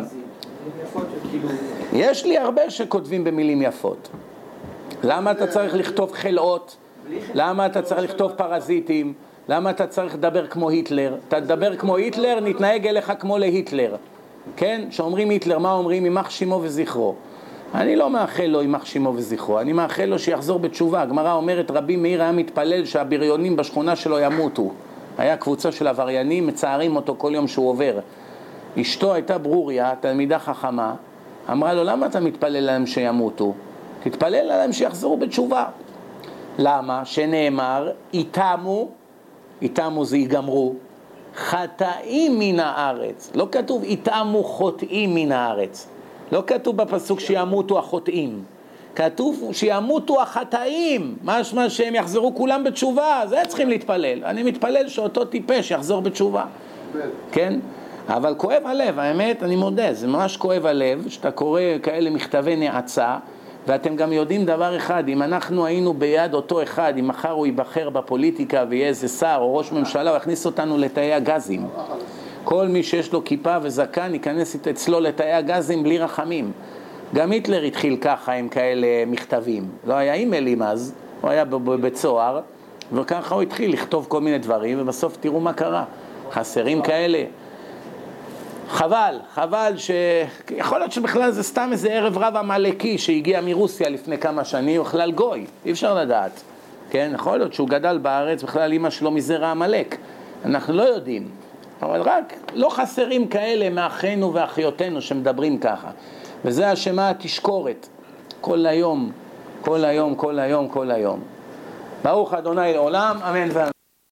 יש לי הרבה שכותבים במילים יפות. למה אתה צריך לכתוב חלאות? למה אתה צריך לכתוב פרזיטים? למה אתה צריך לדבר כמו היטלר? אתה תדבר כמו היטלר, נתנהג אליך כמו להיטלר. כן? שאומרים היטלר, מה אומרים? יימח שמו וזכרו. אני לא מאחל לו יימח שמו וזכרו, אני מאחל לו שיחזור בתשובה. הגמרא אומרת, רבי מאיר היה מתפלל שהבריונים בשכונה שלו ימותו. היה קבוצה של עבריינים, מצערים אותו כל יום שהוא עובר. אשתו הייתה ברוריה, תלמידה חכמה, אמרה לו, למה אתה מתפלל להם שימותו? תתפלל עליהם שיחזרו בתשובה. למה? שנאמר, איתמו, איתמו זה ייגמרו, חטאים מן הארץ. לא כתוב איתמו חוטאים מן הארץ. לא כתוב בפסוק שימותו החוטאים. כתוב שימותו החטאים. משמע שהם יחזרו כולם בתשובה. זה צריכים להתפלל. אני מתפלל שאותו טיפש יחזור בתשובה. כן? אבל כואב הלב, האמת, אני מודה, זה ממש כואב הלב, שאתה קורא כאלה מכתבי נעצה, ואתם גם יודעים דבר אחד, אם אנחנו היינו ביד אותו אחד, אם מחר הוא ייבחר בפוליטיקה ויהיה איזה שר או ראש ממשלה, הוא יכניס אותנו לתאי הגזים. כל מי שיש לו כיפה וזקן ייכנס אצלו לתאי הגזים בלי רחמים. גם היטלר התחיל ככה עם כאלה מכתבים. לא היה אימיילים אז, הוא היה בבית סוהר, וככה הוא התחיל לכתוב כל מיני דברים, ובסוף תראו מה קרה. חסרים כאלה. חבל, חבל ש... יכול להיות שבכלל זה סתם איזה ערב רב המלאקי שהגיע מרוסיה לפני כמה שנים, בכלל גוי, אי אפשר לדעת. כן, יכול להיות שהוא גדל בארץ, בכלל אמא שלו מזרע המלאק. אנחנו לא יודעים. אבל רק לא חסרים כאלה מאחינו ואחיותינו שמדברים ככה. וזה השמה התשקורת. כל היום, כל היום, כל היום, כל היום. ברוך אדוני לעולם, אמן ואמן.